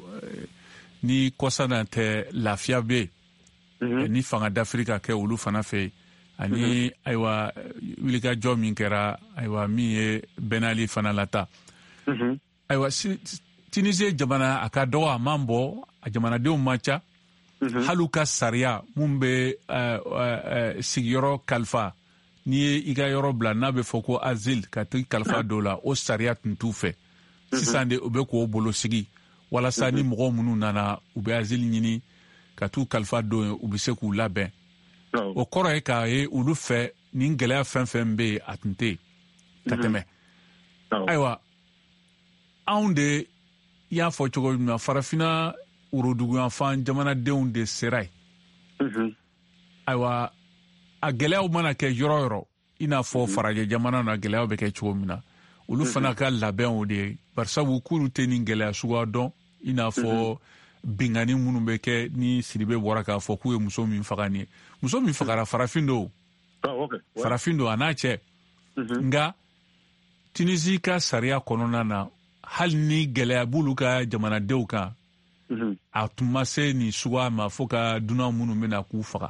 ni kɔsana tɛ lafiya bɛ yen ni fanga d'Afrique ka kɛ olu fana fɛ ani ayiwa wulikajɔ min kɛra ayiwa min ye Ben Ali fana lata ayiwa Tunisie jamana a ka dɔgɔ a man bɔ a jamanadenw man ca hali ka sariya mun bɛ sigiyɔrɔ kalifa n'i ye i ka yɔrɔ bila n'a bɛ fɔ ko asile ka taa kalifa dɔw la o sariya tun t'u fɛ sisan de u bɛ k'o bolo sigi walasa ni mɔgɔ minnu nana u bɛ asile ɲini ka t'u kalifa dɔw ye u bɛ se k'u labɛn o kɔrɔ ye k'a ye olu fɛ nin gɛlɛya fɛn fɛn bɛ yen a tun tɛ yen ka tɛmɛ ayiwa anw de y'a fɔ cogo min na farafinna woroduguyanfan jamanadenw de sera yen ayiwa a gɛlɛyaw mana kɛ yɔrɔ yɔrɔ i n'a fɔ farajɛ jamana na gɛlɛyaw bɛ kɛ cogo min na olu fana ka labɛnw de ye barisabu k'olu tɛ nin gɛlɛya suguya dɔn i n'a fɔ bingani minnu bɛ kɛ ni Sidibe bɔra k'a fɔ k'u ye muso min faga nin ye muso min fagara farafin don farafin don a n'a cɛ nka Tunisie ka sariya kɔnɔna na hali ni gɛlɛya b'olu ka jamanadenw kan a tun ma se nin suguya ma fo ka dunan minnu bɛna k'u faga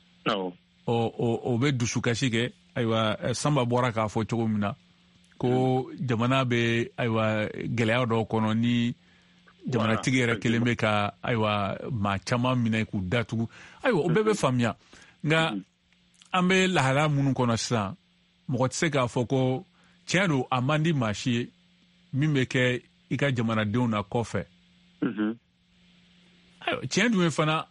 o bɛ dusukasi kɛ ayiwa Sanba bɔra k'a fɔ cogo min na ko jamana bɛ ayiwa gɛlɛya dɔw kɔnɔ ni jamanatigi yɛrɛ kelen bɛ ka ayiwa maa caman minɛ k'u datugu ayiwa o bɛɛ bɛ faamuya nka an bɛ lahala minnu kɔnɔ sisan mɔgɔ tɛ se k'a fɔ ko tiɲɛ don a man di maa si ye min bɛ kɛ i ka jamanadenw na kɔfɛ tiɲɛ dun ye fana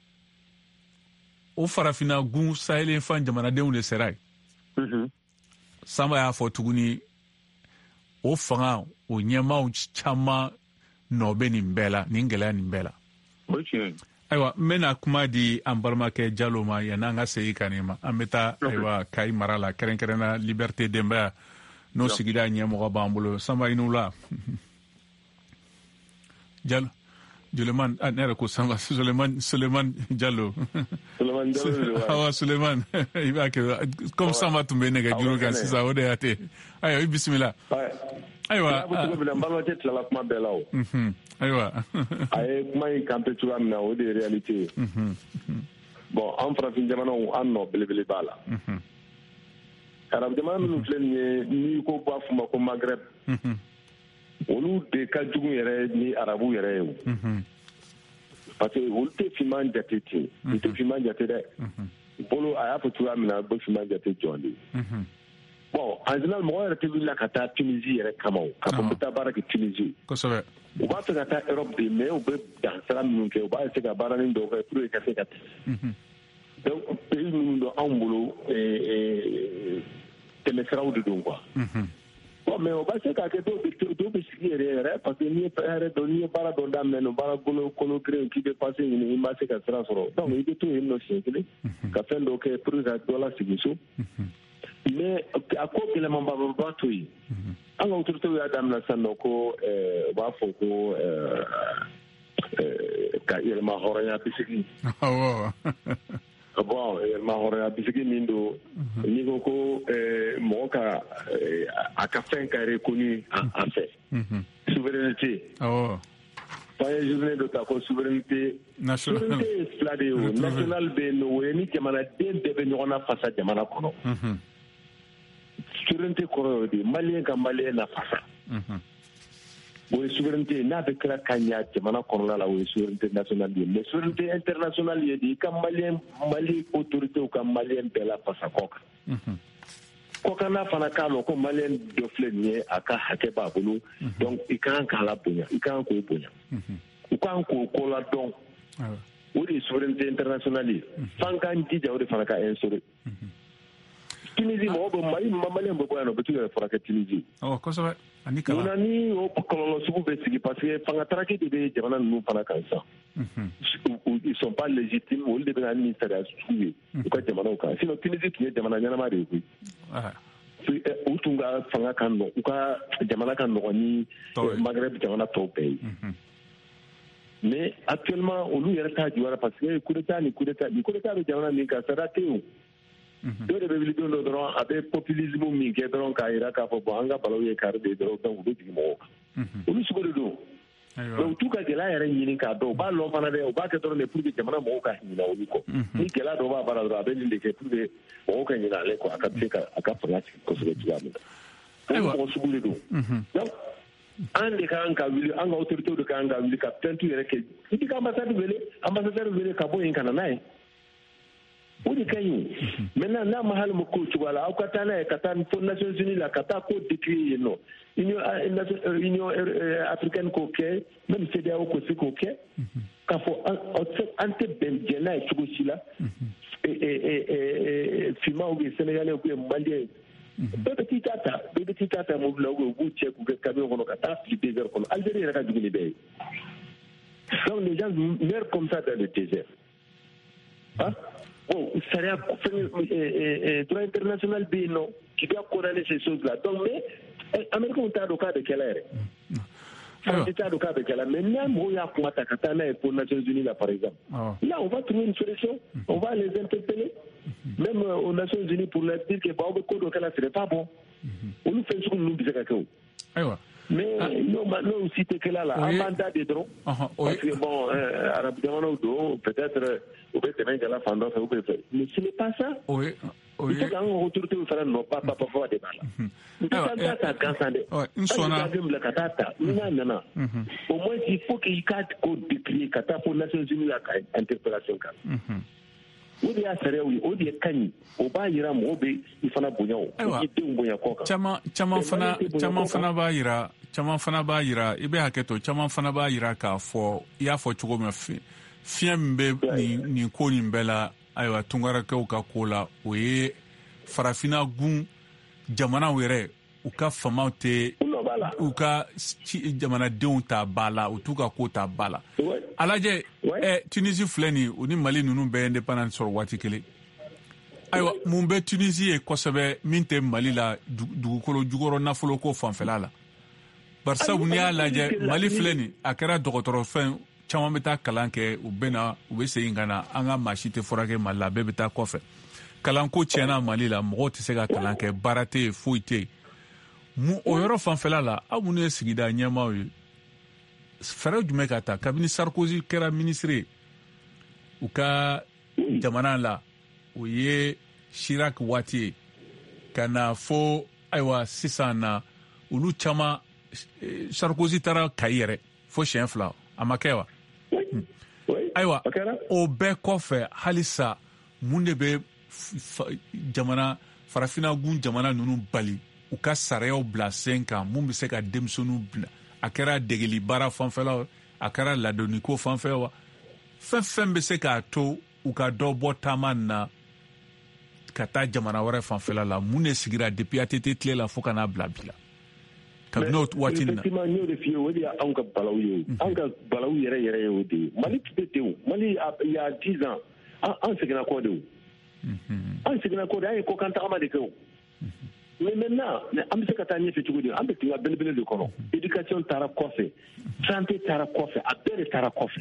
o farafinna gun sahelen fan jamanadenw de sera yen Sanba y'a fɔ tuguni o fanga o ɲɛmaaw caman nɔ bɛ nin bɛɛ la nin gɛlɛya nin bɛɛ la ayiwa n bɛna kuma di an balimakɛ Jalo ma yan'an ka segin ka nin ma an bɛ taa ayiwa Kayi mara la kɛrɛnkɛrɛnna Liberté denbaya n'o sigida ɲɛmɔgɔ b'an bolo Sanba i n'u la Jalo Suleman ne yɛrɛ ko Sanba Suleman Suleman Jalo Suleman Jalo awa Suleman i b'a kɛ comme Sanba tun bɛ nɛgɛjuru kan sisan o de y'a te ayiwa i bisimila ayiwa n balimakɛ tilala kuma bɛɛ la o ayiwa a ye kuma in kanpe cogoya min na o de ye réalité ye bon an farafin jamanaw an nɔ belebele b'a la arabu jamana minnu filɛ nin ye n'i ko b'a f'u ma ko Maghreb olu de ka jugu yɛrɛ ni arabu yɛrɛ ye o parce que olu tɛ finman jate ten u tɛ finman jate dɛ bolo a y'a fɔ cogoya min na ko finman jate jɔn de bon en général mɔgɔ yɛrɛ tɛ wulila ka taa Tunisie yɛrɛ kama o ka fɔ n bɛ taa baara kɛ Tunisie kosɛbɛ u b'a fɛ ka taa Europe de mais u bɛ dansira minnu kɛ u b'a essayer ka baaranin dɔw kɛ pour que ka se ka tɛmɛ donc pays minnu don anw bolo tɛmɛsiraw de don quoi bon mais o b'a se ka kɛ dɔw bɛ dɔw bɛ sigi yɛrɛ yɛrɛ parce que n'i ye hɛrɛ dɔn n'i ye baara dɔ daminɛ no baara kolo kolo kelen k'i bɛ passe ɲini i ma se ka sira sɔrɔ donc i bɛ to yen nɔ siɲɛ kelen ka fɛn dɔw kɛ pour que ka dɔ la sigi so mais a ko gɛlɛmanba b'a to yen an ka autorités y'a daminɛ sisan nɔ ko u b'a fɔ ko ka yɛlɛma hɔrɔnya bisigi bon yɛlɛma hɔrɔnya bisigi min don n'i ko ko mɔgɔ ka a ka fɛn ka reconnu a fɛ souveraineté f'an ye journée dɔ ta ko souveraineté souveraineté ye fila de ye o national bɛ yen nɔ o ye ni jamanaden bɛɛ bɛ ɲɔgɔn na fasa jamana kɔnɔ souveraineté kɔrɔ y'o de ye maliyɛn ka maliyɛn na fasa o ye souveraineté n'a bɛ kɛra ka ɲɛ jamana kɔnɔna la o ye souveraineté nationale ye mais souveraineté internationale ye de i ka maliyɛn mali autorités ka maliyɛn bɛɛ la fasa kɔ kan kɔ kan n'a fana k'a lɔ ko maliyɛn dɔ filɛ nin ye a ka hakɛ b'a bolo donc i kan k'a la bonya i kan k'o bonya u kan k'o ko la dɔn o de ye souveraineté internationale ye f'an k'an jija o de fana ka instaurer Tunisie mɔgɔ bɛ mali maliyɛn bɛ bɔ yan nɔ u bɛ t'u yɛrɛ furakɛ Tunisie kosɛbɛ ani kala mun na ni o kɔlɔlɔ sugu bɛ sigi parce que fanga taraki de bɛ jamana ninnu fana kan sisan ils sont pas légitimes olu de bɛ na ni sariya sugu ye u ka jamanaw kan sinon Tunisie tun ye jamana ɲɛnama de ye koyi u tun ka fanga ka nɔgɔ u ka jamana ka nɔgɔ ni Maghreb jamana tɔw bɛɛ ye mais actuellement olu yɛrɛ t'a juyara parce que coup d'état ni coup d'état ni coup d'état bɛ jamana min kan sariya tɛ yen dɔw de bɛ wuli don dɔ dɔrɔn a bɛ populisme min kɛ dɔrɔn k'a jira k'a fɔ bon an ka balaw ye kari de dɔrɔn donc u bɛ jigin mɔgɔw kan olu sugu de don donc u t'u ka gɛlɛya yɛrɛ ɲini k'a dɔn u b'a lɔn fana dɛ u b'a kɛ dɔrɔn de pour que jamana mɔgɔw ka ɲinɛ olu kɔ ni gɛlɛya dɔw b'a baara dɔrɔn a bɛ nin de kɛ pour que mɔgɔw ka ɲinɛ ale kɔ a ka se ka a ka fanga sigi kosɛbɛ cogoya min na olu mɔgɔ sugu de don donc an de kan ka wuli an ka autorités de kan ka wuli ka plainte yɛrɛ kɛ i b'i ka ambassade wele ambassadeur wele ka bɔ yen ka na n'a ye o de ka ɲi maintenant n'a ma hali ma k'o cogoya la aw ka taa n'a ye ka taa fo Nations Unies la ka taa k'o décret yen nɔ Union africaine k'o kɛ même C E D E A O ko se k'o kɛ k'a fɔ an tɛ bɛn jɛ n'a ye cogo si la finman ou bien sénégalais ou bien malien bɛɛ bɛ t'i ta ta bɛɛ bɛ t'i ta ta mobili la ou bien u b'u cɛ k'u kɛ camion kɔnɔ ka taa fili désert kɔnɔ Algérie yɛrɛ ka jugu ni bɛɛ ye donc les gens meurent comme ça dans le désert ah bon, sariya droit international bɛ yen nɔ qui doit condamner ces choses-là donc mais américains t'a dɔn k'a bɛ kɛla yɛrɛ France t'a dɔn k'a bɛ kɛla mais n'a mɔgɔw y'a kuma ta ka taa n'a ye pour Nations Unies la par exemple là on va trouver une solution on va les interpeller même aux Nations Unies pour leur dire que bon aw bɛ ko dɔ kɛla ce n'est pas bon olu fɛn sugu ninnu bɛ se ka kɛ o mais n'o n'o si tɛ kɛla la an b'an da de dɔrɔn parce que bon arabu jamanaw don peut-être u bɛ tɛmɛ jala fan dɔ fɛ u bɛ fɛ mais ce n'est pas ça il faut k'an ka autorités fana nɔ pa pa pa fɔ de b'a la n tɛ taa ta gansan dɛ hali k'a bila ka taa ta ni n'a nana au moins il faut que i k'a ko décrier ka taa fo Nations Unies la ka interpellation kan o de y'a sariyaw ye o de ye ka ɲi o b'a jira mɔgɔw bɛ i fana bonya o i denw bonya kɔ kan caman caman fana caman fana b'a jira caman fana b'a jira i bɛ hakɛ to caman fana b'a jira k'a fɔ i y'a fɔ cogo min fiɲɛ min bɛ nin nin ko nin bɛɛ la ayiwa tunkarakɛw ka ko la o ye farafinna gun jamanaw yɛrɛ u ka famaw tɛ u ka jamanadenw ta ba la u t'u ka ko ta ba la a lajɛ ɛ Tunisie filɛ nin u ni Mali ninnu bɛɛ indépendant sɔrɔ waati kelen ayiwa mun bɛ Tunisie ye kosɛbɛ min tɛ Mali la dugukolo jukɔrɔ nafolo ko fanfɛla la bari sabu n'i y'a lajɛ Mali filɛ nin a kɛra dɔgɔtɔrɔfɛn caman bɛ taa kalan kɛ u bɛ na u bɛ segin ka na an ka maa si tɛ furakɛ Mali la bɛɛ bɛ taa kɔfɛ kalanko tiɲɛna Mali la mɔgɔw tɛ se ka kalan kɛ baara tɛ yen foyi tɛ yen mun o yɔrɔ fanfɛla la aw minnu ye sigida ɲɛmaaw ye fɛɛrɛ jumɛn ka ta kabini Sarkozy kɛra ministre ye u ka jamana la o ye Chirac waati ye ka na fo ayiwa sisan na olu caman Sarkozy taara Kayi yɛrɛ fo siɲɛ fila a ma kɛ wa ayiwa o bɛɛ kɔfɛ halisa mun de bɛ jamana farafinagun jamana ninnu bali u ka sariyaw bila sen kan mun bɛ se ka denmisɛnninw bila a kɛra degeli baara fanfɛla a kɛra ladonniko fanfɛ wa fɛn fɛn bɛ se k'a to u ka dɔ bɔ taama na ka taa jamana wɛrɛ fanfɛla la mun de sigira depuis A T T tile la fo ka n'a bila bi la kabini o waati nin na effectivement n y'o de f'i ye o de y'anw ka balawu ye anw ka balawu yɛrɛ yɛrɛ ye o de ye Mali tun tɛ ten o Mali il y a dix ans an seginna kɔ de o an seginna kɔ de an ye kɔkan tagama de kɛ o mais maintenant an bɛ se ka taa ɲɛfɛ cogo di an bɛ tunga belebele de kɔnɔ éducation taara kɔfɛ santé taara kɔfɛ a bɛɛ de taara kɔfɛ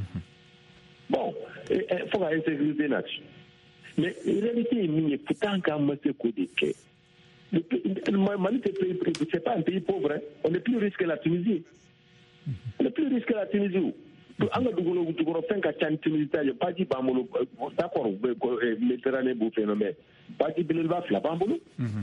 bon fo ka insécurité nati mais réalité ye min ye pourtant k'an ma se k'o de kɛ Mali c'est pas un pays pauvre hein. On est plus riche que la Tunisie on est plus riche que la Tunisie an ka dugukolo jukɔrɔ fɛn ka ca ni Tunisie ta ye baji b'an bolo d'accord Méditerranée b'o fɛ mais baji belebeleba fila b'an bolo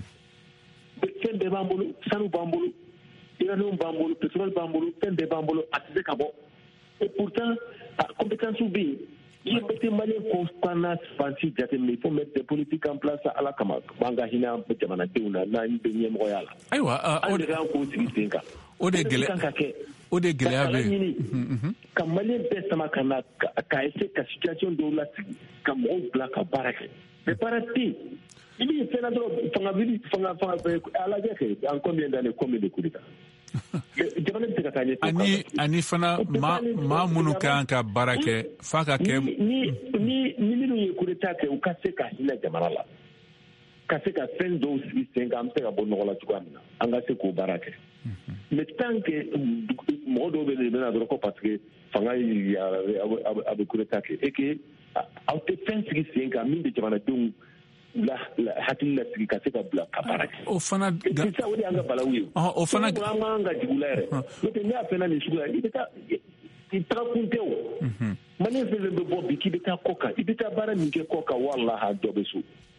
fɛn bɛɛ b'an bolo sanu b'an bolo uranium b'an bolo pétrole b'an bolo fɛn bɛɛ b'an bolo a tɛ se ka bɔ et pourtant compétence bɛ yen il faut Malien qu'on fansi jateminɛ il faut mettre des politiques en place ala kama an ka hinɛ an jamanadenw na n'an bɛ ɲɛmɔgɔya la ayiwa an de kan k'o sigi sen kan o de gɛlɛya o de gɛlɛya bɛ yen ka Malien bɛɛ sama ka na ka essayer ka situation dɔw lasigi ka mɔgɔw bila ka baara kɛ mais baara tɛ yen i bɛ fɛn na dɔrɔn fanga wuli fanga fanga a lajɛ kɛ en combien d'années combien de coups d'État jamana bɛ se ka taa ɲɛ ani ani fana maa maa minnu kan ka baara kɛ f'a ka kɛ ni ni ni minnu ye coup d'État kɛ u ka se ka hinɛ jamana la ka se ka fɛn dɔw sigi sen kan an bɛ se ka bɔ nɔgɔ la cogoya min na an ka se k'o baara kɛ mais tant que mɔgɔ dɔw bɛ yen bɛna dɔrɔn ko parce que fanga ye a bɛ coup d'État kɛ et que aw tɛ fɛn sigi sen kan min bɛ jamanadenw la hakili la sigi ka se ka bila ka baara kɛ o fana sisan o de y'an ka balawu ye o fana an k'an ka jugu la yɛrɛ n'o tɛ n'i y'a fɛn na nin sugu la i bɛ taa i taga kun tɛ o Malien fɛn fɛn bɛ bɔ bi k'i bɛ taa kɔ kan i bɛ taa baara min kɛ kɔ kan walahi dɔ bɛ so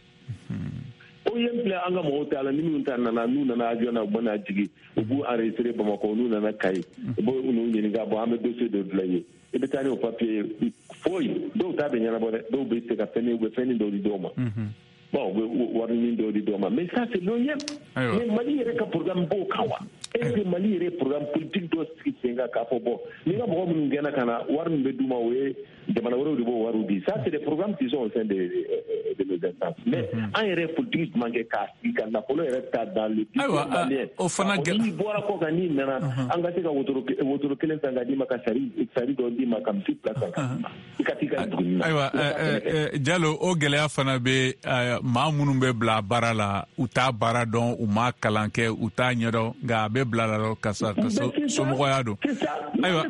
o ye filɛ an ka mɔgɔw t'a la ni minnu ta nana n'u nana avion na u mana jigin u b'u enregistrer Bamakɔ n'u nana Kayi u b'u n'u ɲininka bon an bɛ dossier dɔ dilan ye i bɛ taa n'o papier foyi dɔw t'a bɛ ɲɛnabɔ dɛ dɔw bɛ se ka fɛn u bɛ fɛn dɔw di dɔw ma bon u bɛ wari ɲini dɔw di dɔw ma mais ça c'est l'O I M mais Mali yɛrɛ ka programme b'o kan wa est-ce que Mali yɛrɛ programme politique dɔ sigi sen kan k'a fɔ bon ni ka mɔgɔ minnu gɛnna ka na wari min bɛ d'u ma o ye jamana wɛrɛw de b'o wariw di ça c'est des programmes qui sont au sein de de nos instances mais an yɛrɛ politique jumɛn kɛ k'a sigi ka nafolo yɛrɛ ta dans le ayiwa o fana n'i bɔra kɔ kan n'i nana an ka se ka wotoro wotoro kelen san ka d'i ma ka sari sari dɔ d'i ma ka misi fila san ka d'i ma i ka t'i ka dugu na ayiwa Jalo o gɛlɛya fana bɛ maa minnu bɛ bila baara la u t'a baara dɔn u ma kalan kɛ u t'a ɲɛdɔn nka a bɛ bila la dɔrɔn ka somɔgɔya don ayiwa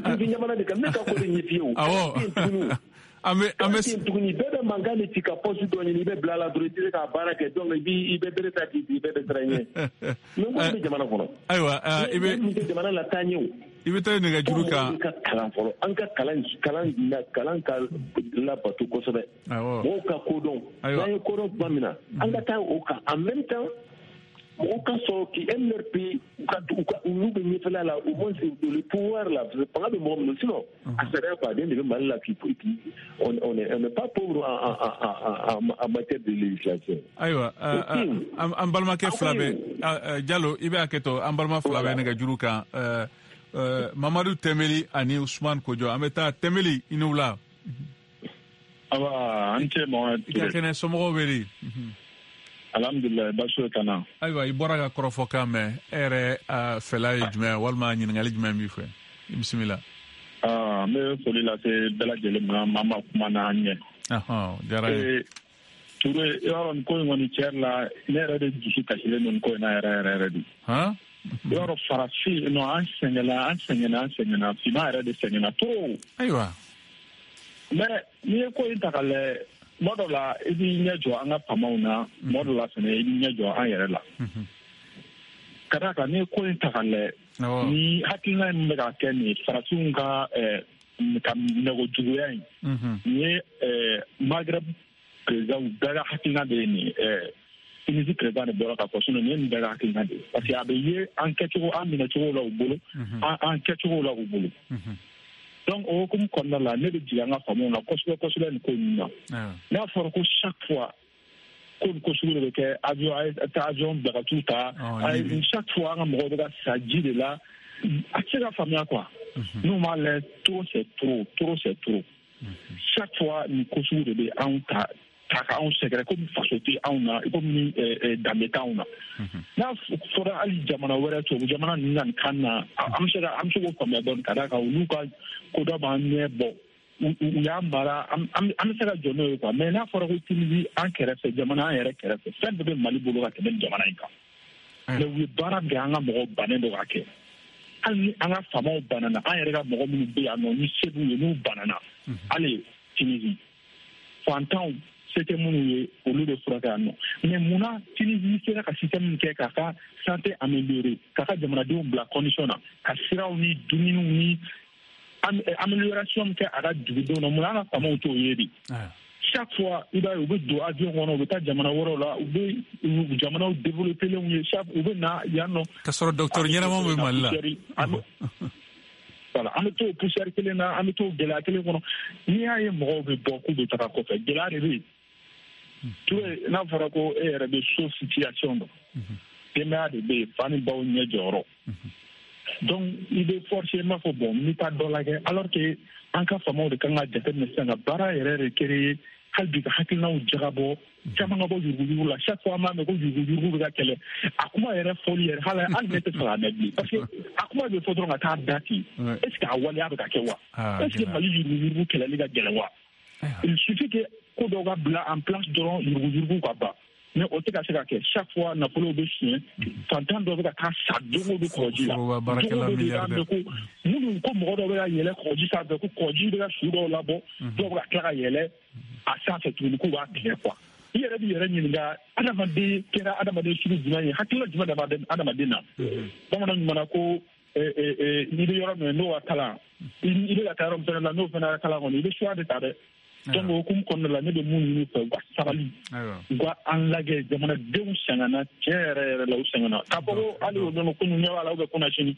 awɔ an bɛ an bɛ tuguni bɛɛ bɛ mankan de ci ka poste dɔ ɲini i bɛ bila la dɔrɔn i tɛ se ka baara kɛ donc i b'i bɛ bere ta k'i i bɛɛ bɛ siran ɲɛ mais mun bɛ jamana kɔnɔ ayiwa i bɛ mun tɛ jamana la taa ɲɛ o i bɛ taa nɛgɛjuru kan an ka kalan fɔlɔ an ka kalan kalan kalan ka labato kosɛbɛ mɔgɔw ka kodɔn n'an ye kodɔn tuma min na an ka taa o kan en même temps mɔgɔw ka sɔrɔ k'i aiment leur pays u ka u ka olu bɛ ɲɛfɛla la au moins le pouvoir la fanga bɛ mɔgɔ minnu sinon a sariya baden de bɛ Mali la k'i on on est on n'est pas pauvre en en en en matière de législation. ayiwa an balimakɛ fila bɛ Jalo i bɛ hakɛ to an balima fila bɛ nɛgɛjuru kan Mamadu Tɛmɛli ani Usumani Kojo an bɛ taa Tɛmɛli i n'u la. awa an cɛ Mamadu i ka kɛnɛ somɔgɔw bɛ di. alhamdulilayi baasi foyi t'an na. ayiwa i bɔra ka kɔrɔfɔkan mɛn e yɛrɛ fɛla ye jumɛn walima ɲininkali jumɛn b'i fɛ i bisimila. n bɛ foli lase bɛɛ lajɛlen ma maa ma kuma na an ɲɛ. Jara ye. Ture yɔrɔ nin ko in kɔni tiɲɛ la ne yɛrɛ de dusu kasilen don nin ko in na yɛrɛ yɛrɛ yɛrɛ de. Yɔrɔ farafin non an sɛgɛnna an sɛgɛnna an sɛgɛnna finman yɛrɛ de sɛgɛnna trop. Ayiwa. Mais n'i ye ko in ta ka lajɛ tuma dɔ la i b'i ɲɛ jɔ an ka faamaw na tuma dɔ la fɛnɛ i b'i ɲɛ jɔ an yɛrɛ la. Ka d'a kan n'i ye ko in ta ka lajɛ ni hakilina in bɛ ka kɛ nin farafinw ka ka nɛgɛjuguya in nin ye Maghreb président bɛɛ ka hakilina de ye nin Tunisie président de bɔra k'a fɔ sinon nin ye nin bɛɛ ka hakilina de ye parce que a bɛ ye an kɛcogo an minɛcogo la u bolo an kɛcogo la u bolo. Donc o hukumu kɔnɔna la ne bɛ jigin an ka faamaw na kosɛbɛ kosɛbɛ nin ko ninnu na n'a fɔra ko chaque fois ko nin ko sugu de bɛ kɛ avion a ye taa avion bila ka t'u ta chaque fois an ka mɔgɔw bɛ ka sa ji de la a tɛ se ka faamuya quoi n'u m'a lajɛ trop c'est trop trop c'est trop chaque fois nin ko sugu de bɛ anw ta ta k'anw sɛgɛrɛ komi faso tɛ anw na komi danbe t'anw na n'a fɔra hali jamana wɛrɛ tubabu jamana ninnu na nin kan na an bɛ se ka an bɛ se k'o faamuya dɔɔni ka d'a kan olu ka kodɔn b'an ɲɛ bɔ u y'a mara an bɛ se ka jɔ n'o ye quoi mais n'a fɔra ko Tunisie an kɛrɛfɛ jamana an yɛrɛ kɛrɛfɛ fɛn bɛɛ bɛ Mali bolo ka tɛmɛ jamana in kan mais u ye baara bɛɛ an ka mɔgɔw bannen don k'a kɛ hali ni an ka faamaw banana an yɛrɛ ka mɔgɔ minnu bɛ yan nɔ ni se b'u ye n'u banana hali Tunisie fantanw se tɛ minnu ye olu de furakɛ yan nɔ mais munna Tunisie sera ka système kɛ k'a ka santé améliorer k'a ka jamanadenw bila condition na ka siraw ni dumuniw ni amélioration kɛ a ka dugudenw na munna an ka faamaw t'o ye de chaque fois i b'a ye u bɛ don avion kɔnɔ u bɛ taa jamana wɛrɛw la u bɛ jamanaw développé lenw ye u bɛ na yan nɔ ka sɔrɔ docteur ɲɛnamaw bɛ Mali la voilà an bɛ t'o poussière kelen na an bɛ t'o gɛlɛya kelen kɔnɔ n'i y'a ye mɔgɔw bɛ bɔ k'u bɛ taga kɔfɛ gɛlɛya de bɛ yen Ture n'a fɔra ko e yɛrɛ bɛ so situation dɔn denbaya de bɛ yen fa ni baw ɲɛ jɔyɔrɔ donc i bɛ forcer n b'a fɔ bon n bɛ taa dɔ lajɛ alors que an ka faamaw de kan ka jateminɛ sisan ka baara yɛrɛ de créer hali bi ka hakilinaw jagabɔ caman ka bɔ yuruguyurugu la chaque fois an b'a mɛn ko yuruguyurugu bɛ ka kɛlɛ a kuma yɛrɛ fɔli yɛrɛ hali hali ne tɛ fɛ k'a mɛn bilen parce que a kuma bɛ fɔ dɔrɔn ka taa da ten est ce que a waleya bɛ ka kɛ wa est ce que Mali yuruguyurugu kɛlɛli ka gɛlɛn wa il suffit que ko dɔw ka bila en place dɔrɔn yuruguyurugu ka ban mais o tɛ ka se ka kɛ chaque fois nafolo bɛ siɲɛ fantan dɔ bɛ ka taa sa dogo bɛ kɔgɔji la dogo dɔ bɛ y'an bɛ ko minnu ko mɔgɔ dɔ bɛ ka yɛlɛ kɔgɔji sanfɛ ko kɔgɔji bɛ ka su dɔw labɔ dɔw bɛ ka tila ka yɛlɛ a sanfɛ tuguni k'u b'a tigɛ quoi i yɛrɛ b'i yɛrɛ ɲininka adamaden kɛra adamaden sugu jumɛn ye hakilina jumɛn de bɛ adamaden na bamanan ɲuman na ko n'i bɛ yɔrɔ min n'o ka kalan i bɛ ka taa yɔrɔ min fana la n'o fana ka kalan kɔni i bɛ choix de ta dɛ donc o hukumu kɔnɔna la ne bɛ mun ɲini fɛ u ka sabali u ka an lajɛ jamanadenw sɛgɛnna tiɲɛ yɛrɛ yɛrɛ la u sɛgɛnna k'a fɔ ko hali o don ko ɲɛ b'a la ou bien ko na sini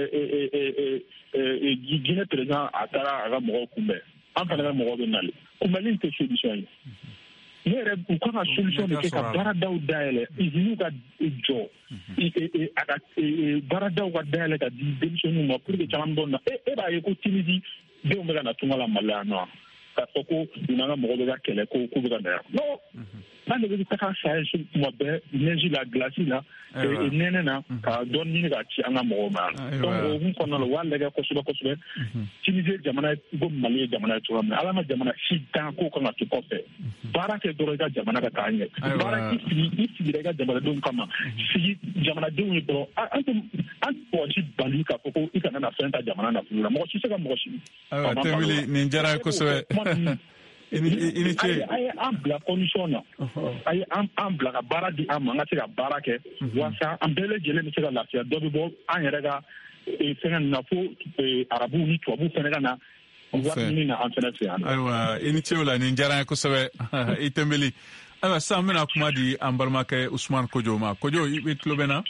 Guinée président a taara a ka mɔgɔw kunbɛn an fana ka mɔgɔw bɛ nali kunbɛnni tɛ solution ye ne yɛrɛ u kan ka solution de kɛ ka baaradaw dayɛlɛ usines ka jɔ a ka baaradaw ka dayɛlɛ ka di denmisɛnninw ma pour que caman bɔ na e b'a ye ko Tunisie denw bɛ ka na tunga la Mali yan nɔ k'a fɔ ko u n'an ka mɔgɔw bɛ ka kɛlɛ ko k'u bɛ ka na yan non an de bɛ taga sahel tuma bɛɛ neige la glace la nɛnɛ na ka dɔɔni ɲini ka ci an ka mɔgɔw ma donc o hukumu kɔnɔna la u b'a lajɛ kosɛbɛ kosɛbɛ Tunisie jamana ye ko Mali ye jamana ye cogoya min na ala ma jamana si dan k'o kan ka to kɔfɛ baara kɛ dɔrɔn i ka jamana ka taa ɲɛ baara k'i sigi i sigira i ka jamanadenw kama sigi jamanadenw ye dɔrɔn an tɛ an mɔgɔ si bali k'a fɔ ko i kana na fɛn ta jamana nafolo la mɔgɔ si tɛ se ka mɔgɔ si. ayiwa Tɛnbeli nin diyara n ye kosɛbɛ. I ni ce. A ye an bila condition na a ye an bila ka baara di an ma an ka se ka baara kɛ walasa an bɛɛ lajɛlen bɛ se ka lafiya dɔ bɛ bɔ an yɛrɛ ka fɛngɛ na fo arabuw ni tubabuw fana ka na wari ɲini na an fana fɛ yan. ayiwa i ni ce o la nin diyara n ye kosɛbɛ i Tɛnbeli. ayiwa sisan n bɛna kuma di an balimakɛ Usumani Kojo ma Kojo i bɛ tulo bɛ n na.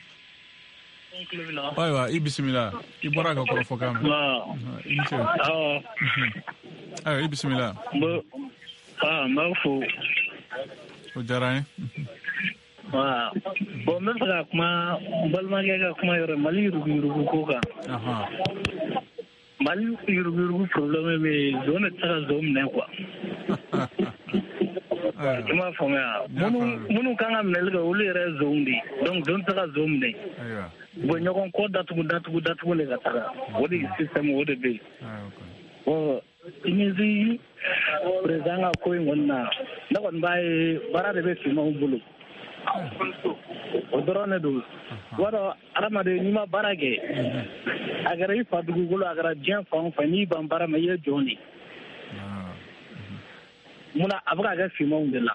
ayiwa i bisimila i bɔra ka kɔrɔfɔ kan mɛn i ni ce. ayiwa i bisimila. n b'a fo. o diyara n ye. bon n bɛ fɛ ka kuma n balimakɛ ka kuma yɔrɔ Mali yuruguyurugu ko kan. Mali yuruguyurugu problème bɛ yen zone tɛ se ka zone minɛ quoi. i m'a faamuya minnu kan ka minɛli kɛ olu yɛrɛ ye zone de ye donc zone tɛ se ka zone minɛ bon ɲɔgɔn kɔ datugu datugu datugu le ka taga o de système o de bɛ yen bon Tunisie président ka ko in kɔni na ne kɔni b'a ye baara de bɛ finmanw bolo o dɔrɔn de don wɔrɔ adamaden n'i ma baara kɛ a kɛra i fa dugukolo a kɛra diɲɛ fan o fan n'i ban baara ma i ye jɔn de munna a bɛ ka kɛ finmanw de la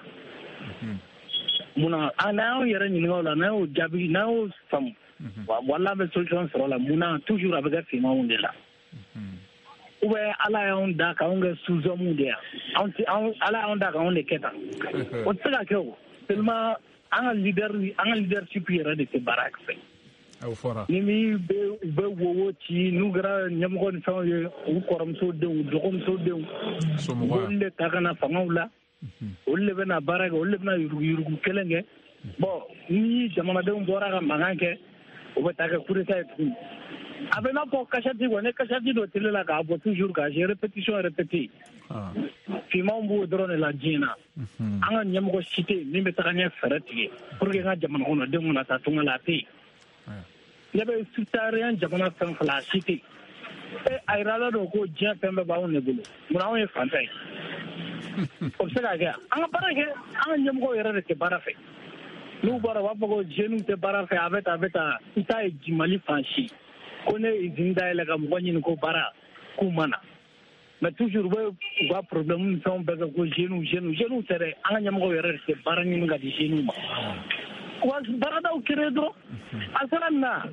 munna n'an y'o yɛrɛ ɲininka o la n'an y'o jaabi n'an y'o faamu wala bɛ solution sɔrɔ la munna toujours a bɛ kɛ finmanw de la ou bien ala y'anw da k'anw kɛ sous-hommes de yan ala y'anw da k'anw de kɛ tan o tɛ se ka kɛ o tellement an ka leader an ka leadership yɛrɛ de tɛ baara fɛ ni min bɛ u bɛ wowo ci n'u kɛra ɲɛmɔgɔ ni fɛnw ye u kɔrɔmuso denw dɔgɔmuso denw olu de ta ka na fangaw la olu de bɛna baara kɛ olu de bɛna yuruguyurugu kelen kɛ bon ni jamanadenw bɔra ka mankan kɛ o bɛ taa kɛ coup d'État ye tuguni a bɛ n'a fɔ kasɛti quoi ne kasɛti dɔ télé la k'a bɔ toujours k'a jouer répétition répétée finmanw b'o dɔrɔn de la diɲɛ na an ka ɲɛmɔgɔ si tɛ yen min bɛ taga ɲɛ fɛɛrɛ tigɛ pour que n ka jamana kɔnɔdenw kana taa tunga la a tɛ yen ne bɛ subsaharienne jamana fɛn fila a si tɛ yen e a yirala don ko diɲɛ fɛn bɛɛ b'anw de bolo munna anw ye fantan ye o bɛ se ka kɛ an ka baara kɛ an ka ɲɛmɔgɔw yɛrɛ de tɛ baara fɛ n'u bɔra u b'a fɔ ko jeunes tɛ baara fɛ a bɛ tan a bɛ tan i t'a ye Mali fan si ko ne usine dayɛlɛ ka mɔgɔ ɲini ko baara k'u ma na mais toujours u bɛ u ka problème ni fɛnw bɛɛ kɛ ko jeunes jeunes jeunes tɛ dɛ an ka ɲɛmɔgɔw yɛrɛ de tɛ baara ɲini ka di jeunes ma wa baaradaw créé dɔrɔn a sera nin na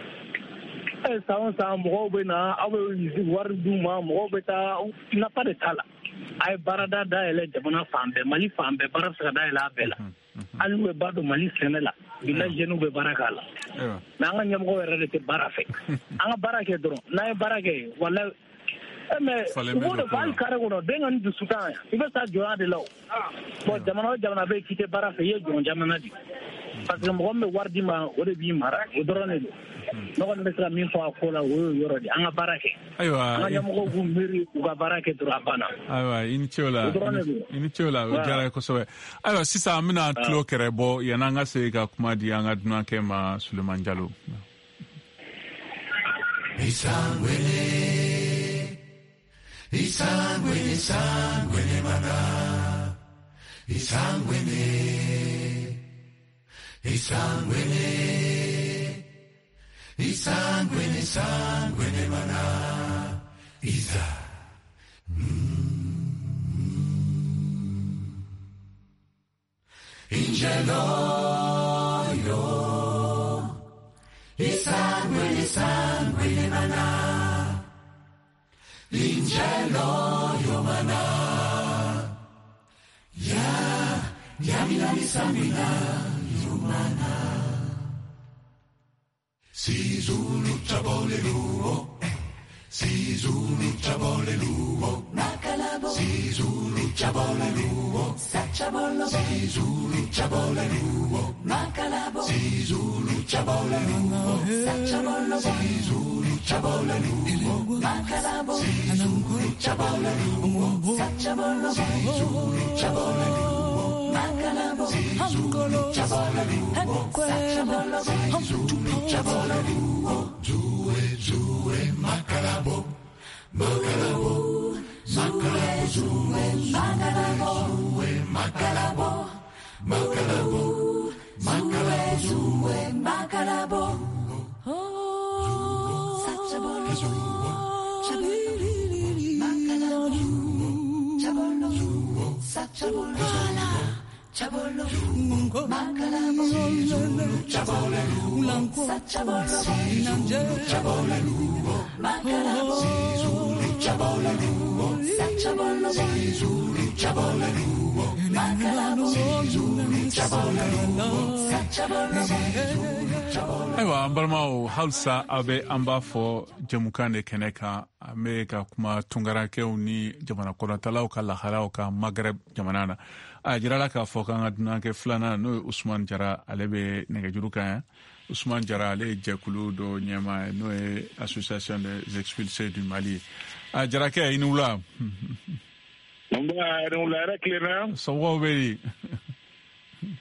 ɛ san o san mɔgɔw bɛ na aw bɛ wari d'u ma mɔgɔw bɛ taa nafa de t'a la a ye baarada dayɛlɛ jamana fan bɛɛ Mali fan bɛɛ baara bɛ se ka dayɛlɛ a bɛɛ la hali n'u bɛ ba don Mali sɛnɛ la bilahi jeunes bɛ baara k'a la mais an ka ɲɛmɔgɔw yɛrɛ de tɛ baara fɛ an ka baara kɛ dɔrɔn n'an ye baara kɛ walahi mais u b'o de fɔ hali carré kɔnɔ den ka ni dusutan i bɛ taa jɔnya de la o bon jamana o jamana bɛ yen k'i tɛ baara fɛ i ye jɔn jamana de parce que mɔgɔ min bɛ wari d'i ma o de b'i mara o dɔrɔn de don ne kɔni bɛ se ka min fɔ a ko la o y'o yɔrɔ de an ka baara kɛ an ka ɲɛmɔgɔw k'u miiri u ka baara kɛ dɔrɔn a banna ayiwa i ni ce o la i ni ce o la o diyara ye kosɛbɛ ayiwa sisan an bɛna tulo kɛrɛ bɔ yan'an ka segin ka kuma di an ka dunankɛ ma Suleman Jalo Isangwele Isangwele Isangwele mana Isangwele Isangwele Isangwele Isangwele mana Isa Ingelo yo Isangwele Isangwele mana Ingelo yo mana Ya Yamina Isangwele yo mana Si Zulu chabole luo Si Zulu chabole luo Makalabo Si Zulu chabole luo Sachabolo Si Zulu chabole luo Makalabo Si Zulu chabole luo Sachabolo Si Zulu chabole luo Makalabo Si Zulu chabole luo Sachabolo Si Zulu chabole luo Makalabo Si Zulu chabole luo Sachabolo Si Zulu chabole luo Zue Zue Makalabo Makalabo Makalabo Zue Makalabo Zue Makalabo Makalabo Makalabo Zue Makalabo Oh Sachabolo Chabolo Chabolo Sachabolo Chabolo Makalabo Chabolo Sachabolo Chabolo Makalabo Chabolo Sachabolo Chabolo Makalabo Chabolo ayiwa an balimaw halisa aw bɛ an b'a fɔ jɛmukan de kɛnɛ kan an bɛ ka kuma tunkarakɛw ni jamana kɔnɔtalaw ka lahalaw kan Maghreb jamana na a jirala k'a fɔ k'an ka dunankɛ filanan n'o ye Usman Jara ale bɛ nɛgɛjuru kan yan Usman Jara ale ye jɛkulu dɔ ɲɛmaa ye n'o ye Association des expulsés du Mali a Jarakɛ i ni wula Nba ni wula yɛrɛ tilenna sɔgɔw bɛ di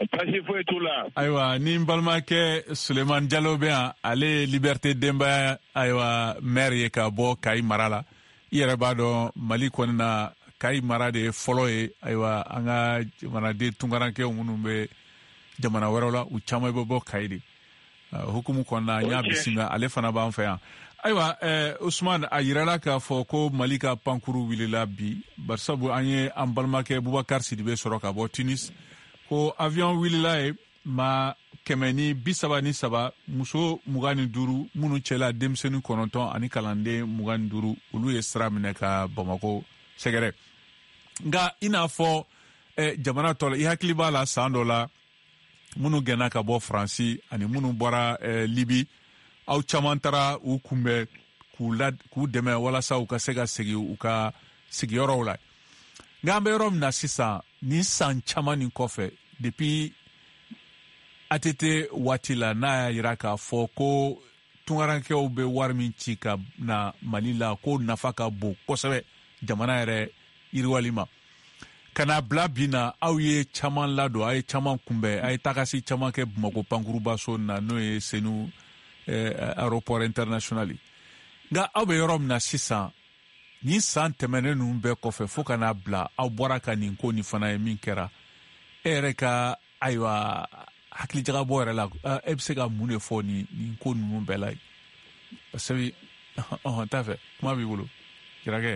Pasi foyi t'u la. Ayiwa ni n balimakɛ Suleman Jalo bɛ yan ale ye Liberté denbaya ayiwa maire ye ka bɔ Kayi mara la i yɛrɛ b'a dɔn Mali kɔni na Kayi mara de ye fɔlɔ ye ayiwa an ka jamanaden tunkarankɛw minnu bɛ jamana wɛrɛw la u caman bɛ bɔ Kayi de hukumu kɔnɔna n y'a bisimila ale fana b'an fɛ yan ayiwa ɛɛ Usman a yirala k'a fɔ ko Mali ka pankuru wulila bi barisabu an ye an balimakɛ Bubakar Sidibe sɔrɔ ka bɔ Tunis ko avion wulila ye ma kɛmɛ ni bi saba ni saba muso mugan ni duuru minnu cɛla denmisɛnnin kɔnɔntɔn ani kalanden mugan ni duuru olu ye sira minɛ ka Bamako sɛgɛrɛ nka i n'a fɔ eh, jamana tɔ la i hakili b'a la san dɔ la minnu gɛnna ka bɔ Faransi ani minnu bɔra eh, Libi aw caman taara u kunbɛn k'u la k'u dɛmɛ walasa u ka se ka segin u ka sigiyɔrɔw la nka an bɛ yɔrɔ min na sisan ni san caman nin kɔfɛ depuis A T T waati la n'a y'a jira k'a fɔ ko tunkarankɛw bɛ wari min ci ka na Mali la ko nafa ka bon kosɛbɛ jamana yɛrɛ yiriwali ma ka n'a bila bi na aw ye caman ladon aw ye caman kunbɛn aw ye tagasi caman kɛ Bamako pankuruba so na n'o ye Senu eh, aéroport international nka aw bɛ yɔrɔ min na sisan ni san tɛmɛnen ninnu bɛɛ kɔfɛ fo ka n'a bila aw bɔra ka nin ko nin fana ye min kɛra e yɛrɛ ka ayiwa hakilijagabɔ yɛrɛ la e bɛ se ka mun de fɔ nin nin ko ninnu bɛɛ la ye parce que ɔhɔn t'a fɛ kuma b'i bolo Kirakɛ.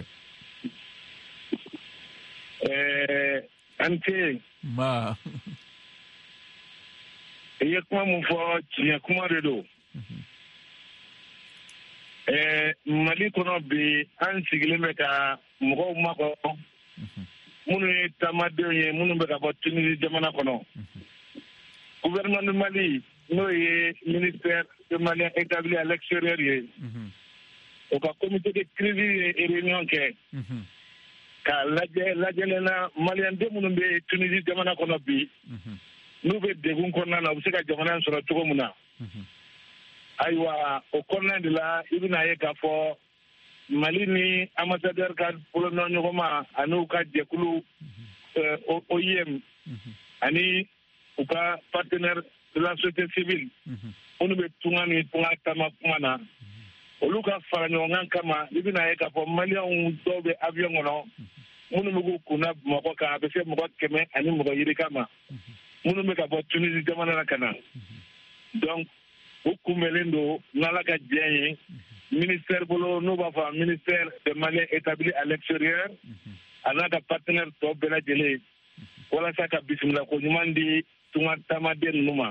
ɛɛ an tɛ. ma. i ye kuma mun fɔ tiɲɛ kuma de don. ɛɛ Mali kɔnɔ bi an sigilen bɛ ka mɔgɔw makɔnɔ minnu ye taamadenw ye minnu bɛ ka bɔ Tunisie jamana kɔnɔ. Gouvernement de Mali n'o ye ministère de Mali établi à l'extérieur ye o ka comité de crise ye réunion kɛ ka lajɛ lajɛlen na maliyɛnden minnu bɛ Tunisie jamana kɔnɔ bi n'u bɛ degun kɔnɔna na u bɛ se ka jamana in sɔrɔ cogo min na ayiwa o kɔnɔna de la i bɛna ye k'a fɔ Mali ni ambassadeur ka bolonɔ ɲɔgɔnma ani u ka jɛkulu O I M ani u ka partenaire de la société civile minnu bɛ tunga ni tunga taama kuma na olu ka fara ɲɔgɔn kan kama i bɛna ye k'a fɔ maliyɛnw dɔw bɛ avion kɔnɔ minnu bɛ k'u kunna Bamakɔ kan a bɛ se mɔgɔ kɛmɛ ani mɔgɔ yirika ma minnu bɛ ka bɔ Tunisie jamana na ka na donc u kunbɛnlen don n'Ala ka diɲɛ ye ministère bolo n'u b'a fɔ ministère de Maliens établis à l'extérieur a n'a ka partenaire tɔw bɛɛ lajɛlen walasa ka bisimila ko ɲuman di tunga taamaden ninnu ma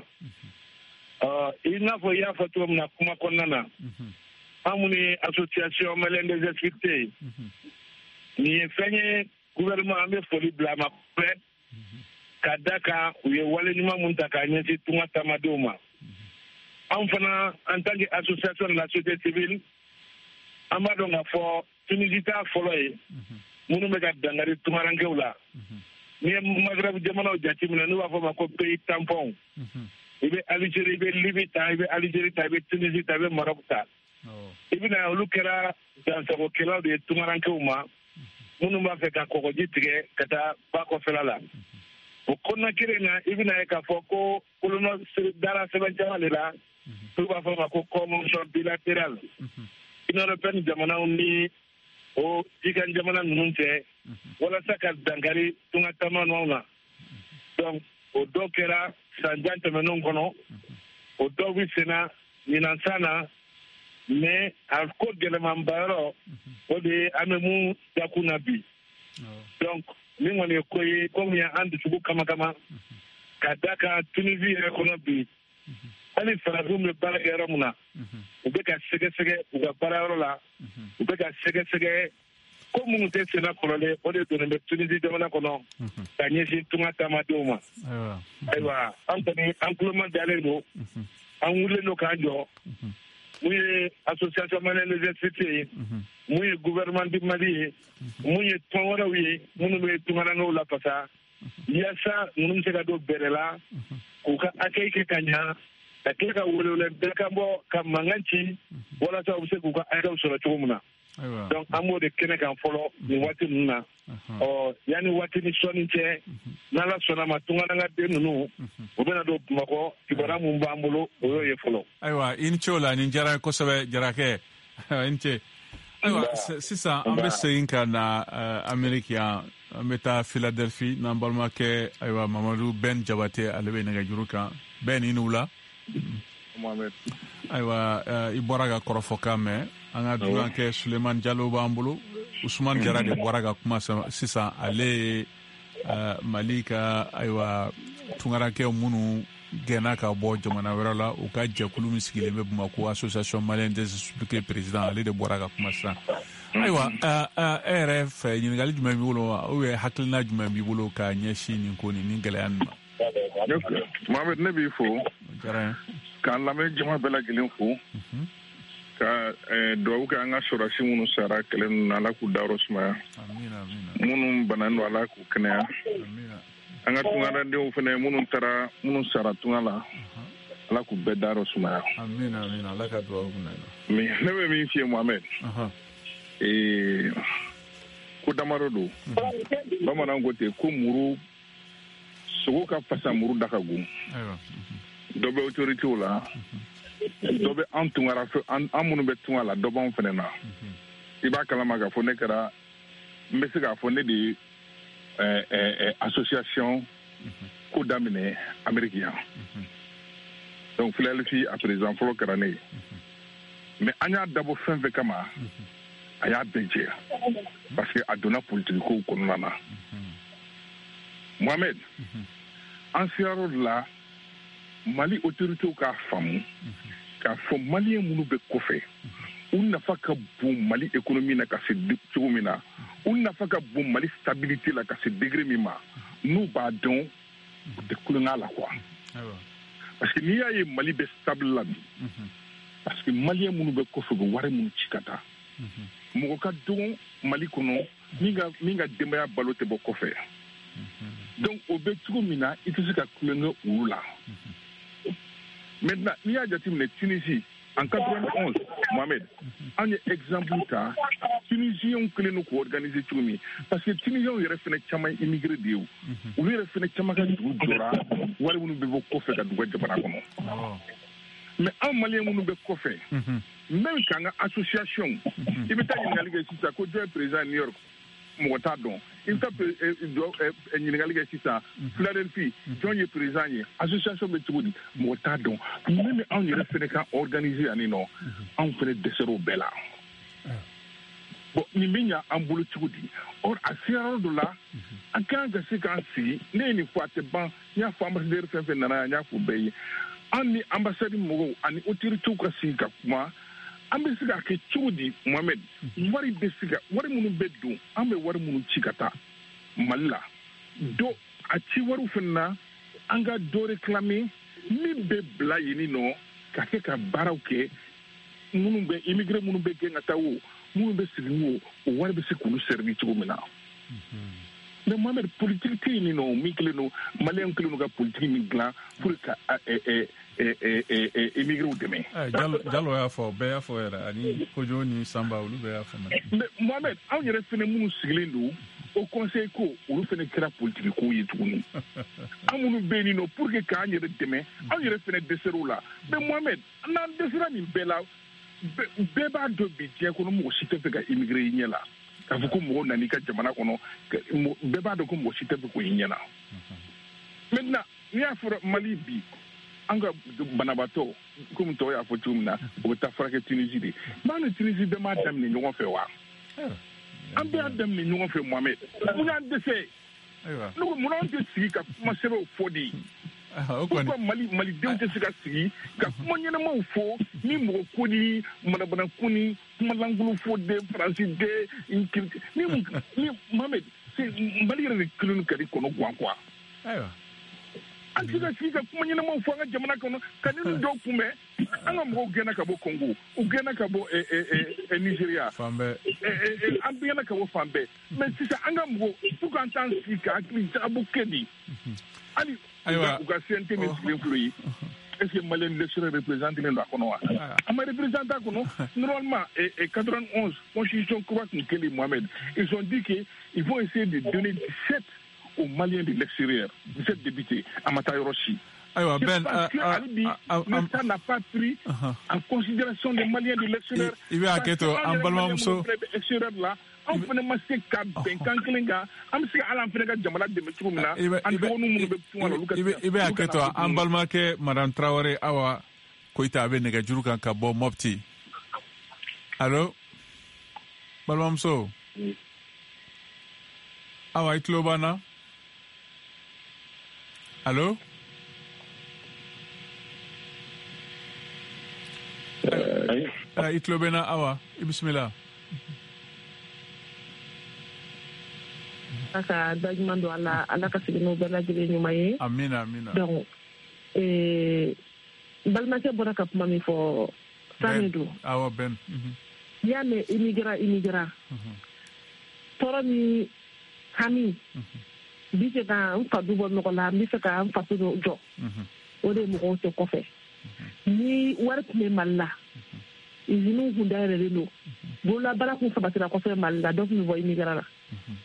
i n'a fɔ i y'a fɔ cogo min na kuma kɔnɔna na an minnu ye association malienne des experts nin ye fɛn ye gouvernement an bɛ foli bila a ma kosɛbɛ ka da kan u ye wale ɲuman mun ta k'a ɲɛsin tunga taamadenw ma an fana en tant que association de la société civile an b'a dɔn k'a fɔ Tunisie t'a fɔlɔ ye minnu bɛ ka dankari tungarankɛw la n'i ye Maghreb jamanaw jateminɛ n'u b'a fɔ ma ko pays tampon i bɛ Algérie i bɛ Libye ta i bɛ Algérie ta i bɛ Tunisie ta i bɛ Maroc ta i bɛna olu kɛra dansagokɛlaw de ye tungarankɛw ma minnu b'a fɛ ka kɔgɔji tigɛ ka taa ba kɔfɛla la o kɔnɔna kelen na i bɛna ye k'a fɔ ko kolonɔ dara sɛbɛn caman de la n'u b'a fɔ ma ko convention bilatérale Union européenne jamanaw ni o jikan jamana ninnu cɛ walasa ka dankari tunga taamaw na donc o dɔ kɛra san jan tɛmɛnenw kɔnɔ o dɔw bɛ senna ɲinan san na mais a ko gɛlɛmanba yɔrɔ o de ye an bɛ mun dakun na bi donc min kɔni ye ko ye komi an dusuku kama kama ka da kan Tunisie yɛrɛ kɔnɔ bi hali farafinw bɛ baara kɛ yɔrɔ min na u bɛ ka sɛgɛsɛgɛ u ka baarayɔrɔ la u bɛ ka sɛgɛsɛgɛ ko minnu tɛ senna kɔrɔlen o de donnen bɛ Tunisie jamana kɔnɔ ka ɲɛsin tunga taamadenw ma ayiwa an kɔni an tuloma dalen don an wulilen don k'an jɔ mun ye association malienne des experts ye mun ye gouvernement du Mali ye mun ye tɔn wɛrɛw ye minnu bɛ tungarankew lafasa yaasa ninnu bɛ se ka don bɛrɛ la k'u ka accueil kɛ ka ɲa ka tila ka welewele bɛɛ ka bɔ ka mankan ci walasa u bɛ se k'u ka hakɛw sɔrɔ cogo min na donc an b'o de kɛnɛ kan fɔlɔ nin waati ninnu na ɔ yanni waati ni sɔnni cɛ n'ala sɔnna ma tunga den ninnu u bɛna don Bamakɔ kibaruya mun b'an bolo o y'o ye fɔlɔ. Ayiwa i ni ce o la nin diyara kosɛbɛ Jarakɛ i ni ce. Ayiwa sisan an bɛ segin ka na Ameriki yan an bɛ taa Philadelphie n'an balimakɛ ayiwa Mamadu Ben Jabate ale bɛ nɛgɛjuru kan Ben i ni wula. Ayiwa i bɔra ka kɔrɔfɔkan mɛn an ka dulankɛ Sulemani Jalo b'an bolo Usumani Jara de bɔra ka kuma sisan ale ye Mali ka ayiwa tungarakɛw minnu gɛnna ka bɔ jamana wɛrɛ la u ka jɛkulu min sigilen bɛ Bamako Association Malienne des Expliqués président ale de bɔra ka kuma sisan. Ayiwa e yɛrɛ fɛ ɲininkali jumɛn b'i bolo wa ou bien hakilina jumɛn b'i bolo ka ɲɛsin nin ko nin gɛlɛya nin ma? Mohamed ne b'i fo k'an lamɛn jama bɛɛ lajɛlen fo ka dugawu kɛ an ka sɔrɔdasi minnu sara kɛlɛ ninnu na Ala k'u dayɔrɔ sumaya minnu banalen don Ala k'u kɛnɛya an ka tungaradenw fana minnu taara minnu sara tunga la Ala k'u bɛɛ dayɔrɔ sumaya. Mais ne bɛ min f'i ye Mohamed ko damadɔ don bamananw ko ten ko muru sogo ka fasa muru da ka go dɔ bɛ autorité la dɔ bɛ an tungara an minnu bɛ tunga la dɔ b'anw fana na i b'a kalama k'a fɔ ne kɛra n bɛ se k'a fɔ ne de ye association ko daminɛ Amérique yan donc Philadelphie a président fɔlɔ kɛra ne ye mais an y'a dabɔ fɛn fɛn kama a y'a bɛɛ jɛ parce que a donna politique kow kɔnɔna na Mohamed an sera yɔrɔ la Mali autorités k'a faamu k'a fɔ maliyɛn minnu bɛ kɔfɛ u nafa ka bon Mali économie na ka se cogo min na u nafa ka bon Mali stabilité la ka se degré min ma n'u b'a dɔn u tɛ kulonkɛ la quoi parce que n'i y'a ye Mali bɛ stable la bi parce que maliyɛn minnu bɛ kɔfɛ u bɛ wari minnu ci ka taa mɔgɔ ka dɔgɔn Mali kɔnɔ min ka min ka denbaya balo tɛ bɔ kɔfɛ donc o bɛ cogo min na i tɛ se ka kulonkɛ olu la. Maintenant, n'i y'a jateminɛ Tunisie en quatre-vingt-onze Mohamed an ye exemple ta Tunisiens kɛlen don k'o organiser cogo min parce que Tunisiens yɛrɛ fana caman immigré de ye o olu yɛrɛ fana caman ka dugu jɔra wari minnu bɛ bɔ kɔfɛ ka dugu jamana kɔnɔ mais an maliyɛn minnu bɛ kɔfɛ même k'an ka association i bɛ taa ɲininkali kɛ sisan ko jɔn ye président New York mɔgɔ t'a dɔn i bɛ taa ɲininkali kɛ sisan Philadelphie jɔn ye président ye association bɛ cogo di mɔgɔ t'a dɔn même anw yɛrɛ fana ka organiser yan nɔ anw fana dɛsɛra o bɛɛ la bon nin bɛ ɲɛ an bolo cogo di or a sera yɔrɔ dɔ la an kan ka se k'an sigi ne ye nin fɔ a tɛ ban n y'a fɔ ambassadeur fɛn fɛn nana yan n y'a fɔ bɛɛ ye an ni ambassade mɔgɔw ani autorités ka sigi ka kuma an bɛ se k'a kɛ cogo di Mohamed wari bɛ se ka wari minnu bɛ don an bɛ wari minnu ci ka taa Mali la do a ci wariw fana na an ka dɔ réclamer min bɛ bila yen nɔ ka kɛ ka baaraw kɛ minnu bɛ immigré minnu bɛ gɛn ka taa o minnu bɛ sigi o o wari bɛ se k'olu servir cogo min na mais Mohamed politique tɛ yen nɔ min kɛlen don maliyɛnw kɛlen don ka politique min dilan pour ka immigré dɛmɛ. Jalo y'a fɔ bɛɛ y'a fɔ yɛrɛ ani Kojo ni Sanba olu bɛɛ y'a fɔ. mais Mohamed anw yɛrɛ fana minnu sigilen don o conseil ko olu fana kɛra politique ko ye tuguni an minnu bɛ yen nɔ pour que k'an yɛrɛ dɛmɛ anw yɛrɛ fana dɛsɛra o la mais Mohamed n'an dɛsɛra nin bɛɛ la bɛɛ b'a dɔn bi diɲɛ kɔnɔ mɔgɔ si tɛ fɛ ka immigré i ɲɛ la k'a fɔ ko mɔgɔw nana i ka jamana kɔnɔ bɛɛ b'a dɔn ko mɔgɔ si tɛ fɛ k'o i ɲɛ la maintenant n'i y'a fɔra Mali bi an ka banabaatɔ komi tɔw y'a fɔ cogo min na o bɛ taa furakɛ Tunisie de n'an ni Tunisie bɛɛ m'a daminɛ ɲɔgɔn fɛ wa an bɛɛ y'a daminɛ ɲɔgɔn fɛ Mohamed mun y'an dɛsɛ ne ko mun an tɛ sigi ka kuma sɛbɛnw fɔ de pourquoi Mali malidenw tɛ se ka sigi ka kuma ɲɛnamaw fɔ ni mɔgɔ ko ni manabana ko ni kumalankolon fɔ de faransi de ni ni Mohamed Mali yɛrɛ de kelen ka di kɔnɔ guwan quoi an tɛ se ka sigi ka kuma ɲɛnamaw fɔ an ka jamana kɔnɔ ka ni dɔw kunbɛn an ka mɔgɔw gɛnna ka bɔ Congo u gɛnna ka bɔ Nigeria an gɛnna ka bɔ fan bɛɛ mais sisan an ka mɔgɔw fo k'an t'an sigi ka hakili jagabɔ kɛ di hali u ka C N T min sigilen filɛ ye est-ce que Malien de l'extérieur représente les Lakonoa? À ma représentant, normalement, et quatre-vingt-onze, Constitution croate Nkeli Mohamed, ils ont dit qu'ils vont essayer de donner dix-sept aux Maliens de l'extérieur, dix-sept députés à Matayoroshi. Aywa, Ben, parce que Alibi, l'État n'a pas pris en considération les Maliens de l'extérieur. Il va à Keto, en Balmamso. Là, on fait un masque cap, un cankelinga, un masque à l'enfant de Jamala de Metroumina, un bon nombre de points. Il va à Keto, en Balmake, Madame Traoré, Awa, Koita Abe Negajuru kan Kabo Mopti. Allô? Balmamso? Awa, Itlobana? Allô? Uh, itlo bena awa bismillah aka dajmando ala ala ka sigino bela jere nyuma ye amina amina donc eh balma ke boraka mami fo samidu awa ben ya me immigra immigra toro ni hami bije ka on fa dubo no la mi fe ka on fa to jo o de mo ko se ko fe ni wartime malla izinu hundare relo bola bala kun sabatira ko fe malla donc mi voy immigra la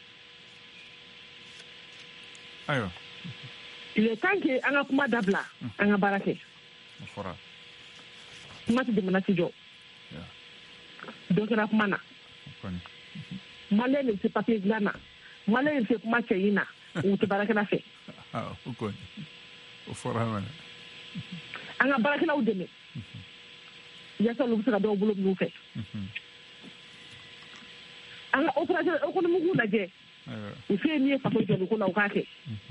ayo il est temps que anga kuma dabla anga barake fora kuma ti demana ti jo donc ra kuma na male ne se papier glana male ne se kuma cheina ou te barake na fe ah uko o fora mana anga barake na udeme ya sa lu saka do bulo nu fe anga opération o ko mu gula je o fe ni fa ko jolu ko na o kake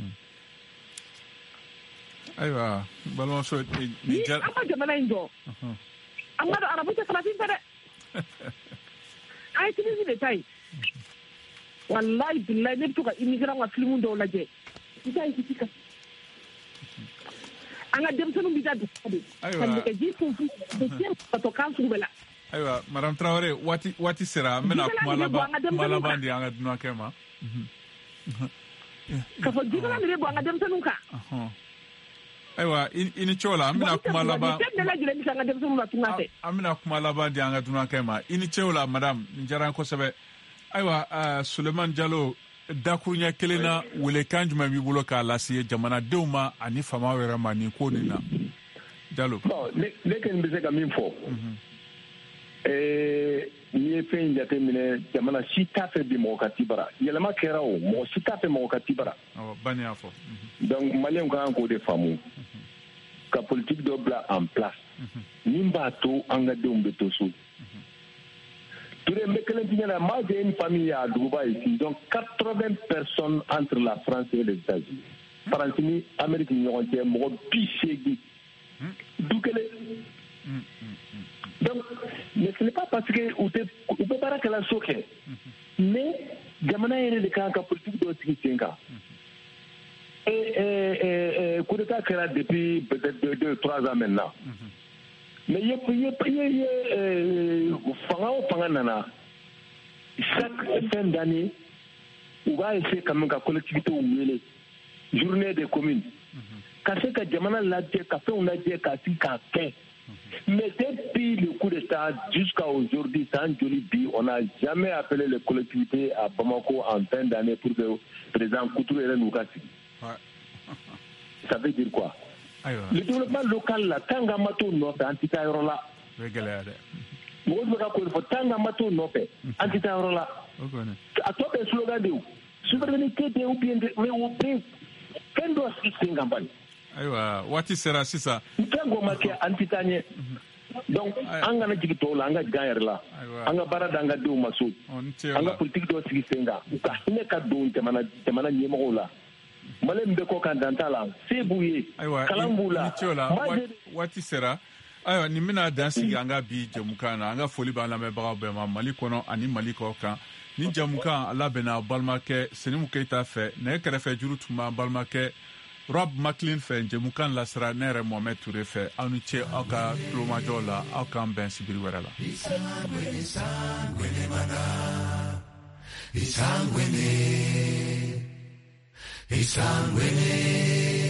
aywa balon so ni jar ama jamana indo amma da arabu ta farasin fere ai tini ni tai wallahi billahi ne to ka immigrant wa filmu do laje itai kitika anga dem sunu bida du aywa kan ji fu fu de to kan su bela aywa madame Traoré wati wati sera mena malaba malaba ndi anga duna kema ka fo jigala ni bo anga dem sunu ka aywa ini chola amina kuma laba amina kuma laba di anga duna kema ini chola madame njaran ko sebe aywa uh, Suleiman Diallo dakunya kelena wele kanjuma mi bulo ka lasiye jamana deuma ani fama wera mani ko ni na Diallo bon le le ken be se ka min fo eh ni fe njate mine jamana sita fe bi mo katibara yelema kera o mo sita fe mo katibara oh bani afo donc malien ko an ko de famu ka politique de bla en place nimba to anga de umbe to so Touré Mekelentina, moi j'ai une famille à Dubaï ici, donc quatre-vingts personnes entre la France et les États-Unis. France, Amérique, nous avons un piché. Donc, mais ce n'est pas parce que vous ne pouvez pas que la choque. Mais, Gamana est le cas de politique de cinq ans. Et coup d'État qui est depuis peut-être deux, trois ans maintenant. Mais il y a chaque fin d'année, on va essayer quand même la collectivité ou journée des communes. Quand c'est que Jamana l'a dit, quand on a dit qu'à fait. Mais depuis le coup d'État jusqu'à aujourd'hui, sans joli dit, on n'a jamais appelé les collectivités à Bamako en fin d'année pour que le président Koutouré nous casse. Ça veut dire quoi? Le développement local là, tanga mato nope antita yorola. Regala de. Mo be ka ko fo tanga mato nope antita yorola. Okone. A to be slogan de. Souveraineté de ou bien de mais ou bien kendo asistenga mbali. Aywa, wati sera sisa. Ntango make antita nye. Donc anga na jigito la anga gayer la. Anga barada anga de maso. Anga politique do asistenga. Ka ne ka do temana temana nyemo la. Malem be ko kandanta la sebuye kalambula wati sera aywa ni mina dansi anga bi jamukana anga foli ba la me baga be ma mali kono ani mali ko kan ni jamukan ala bena balmake senimu keita fe ne kerefe jurutuma balmake Rob McLean fe jamukan la sera nere Mohamed Touré fe anu che aka plomajola aka ben sibiri werala Isangwene Isangwene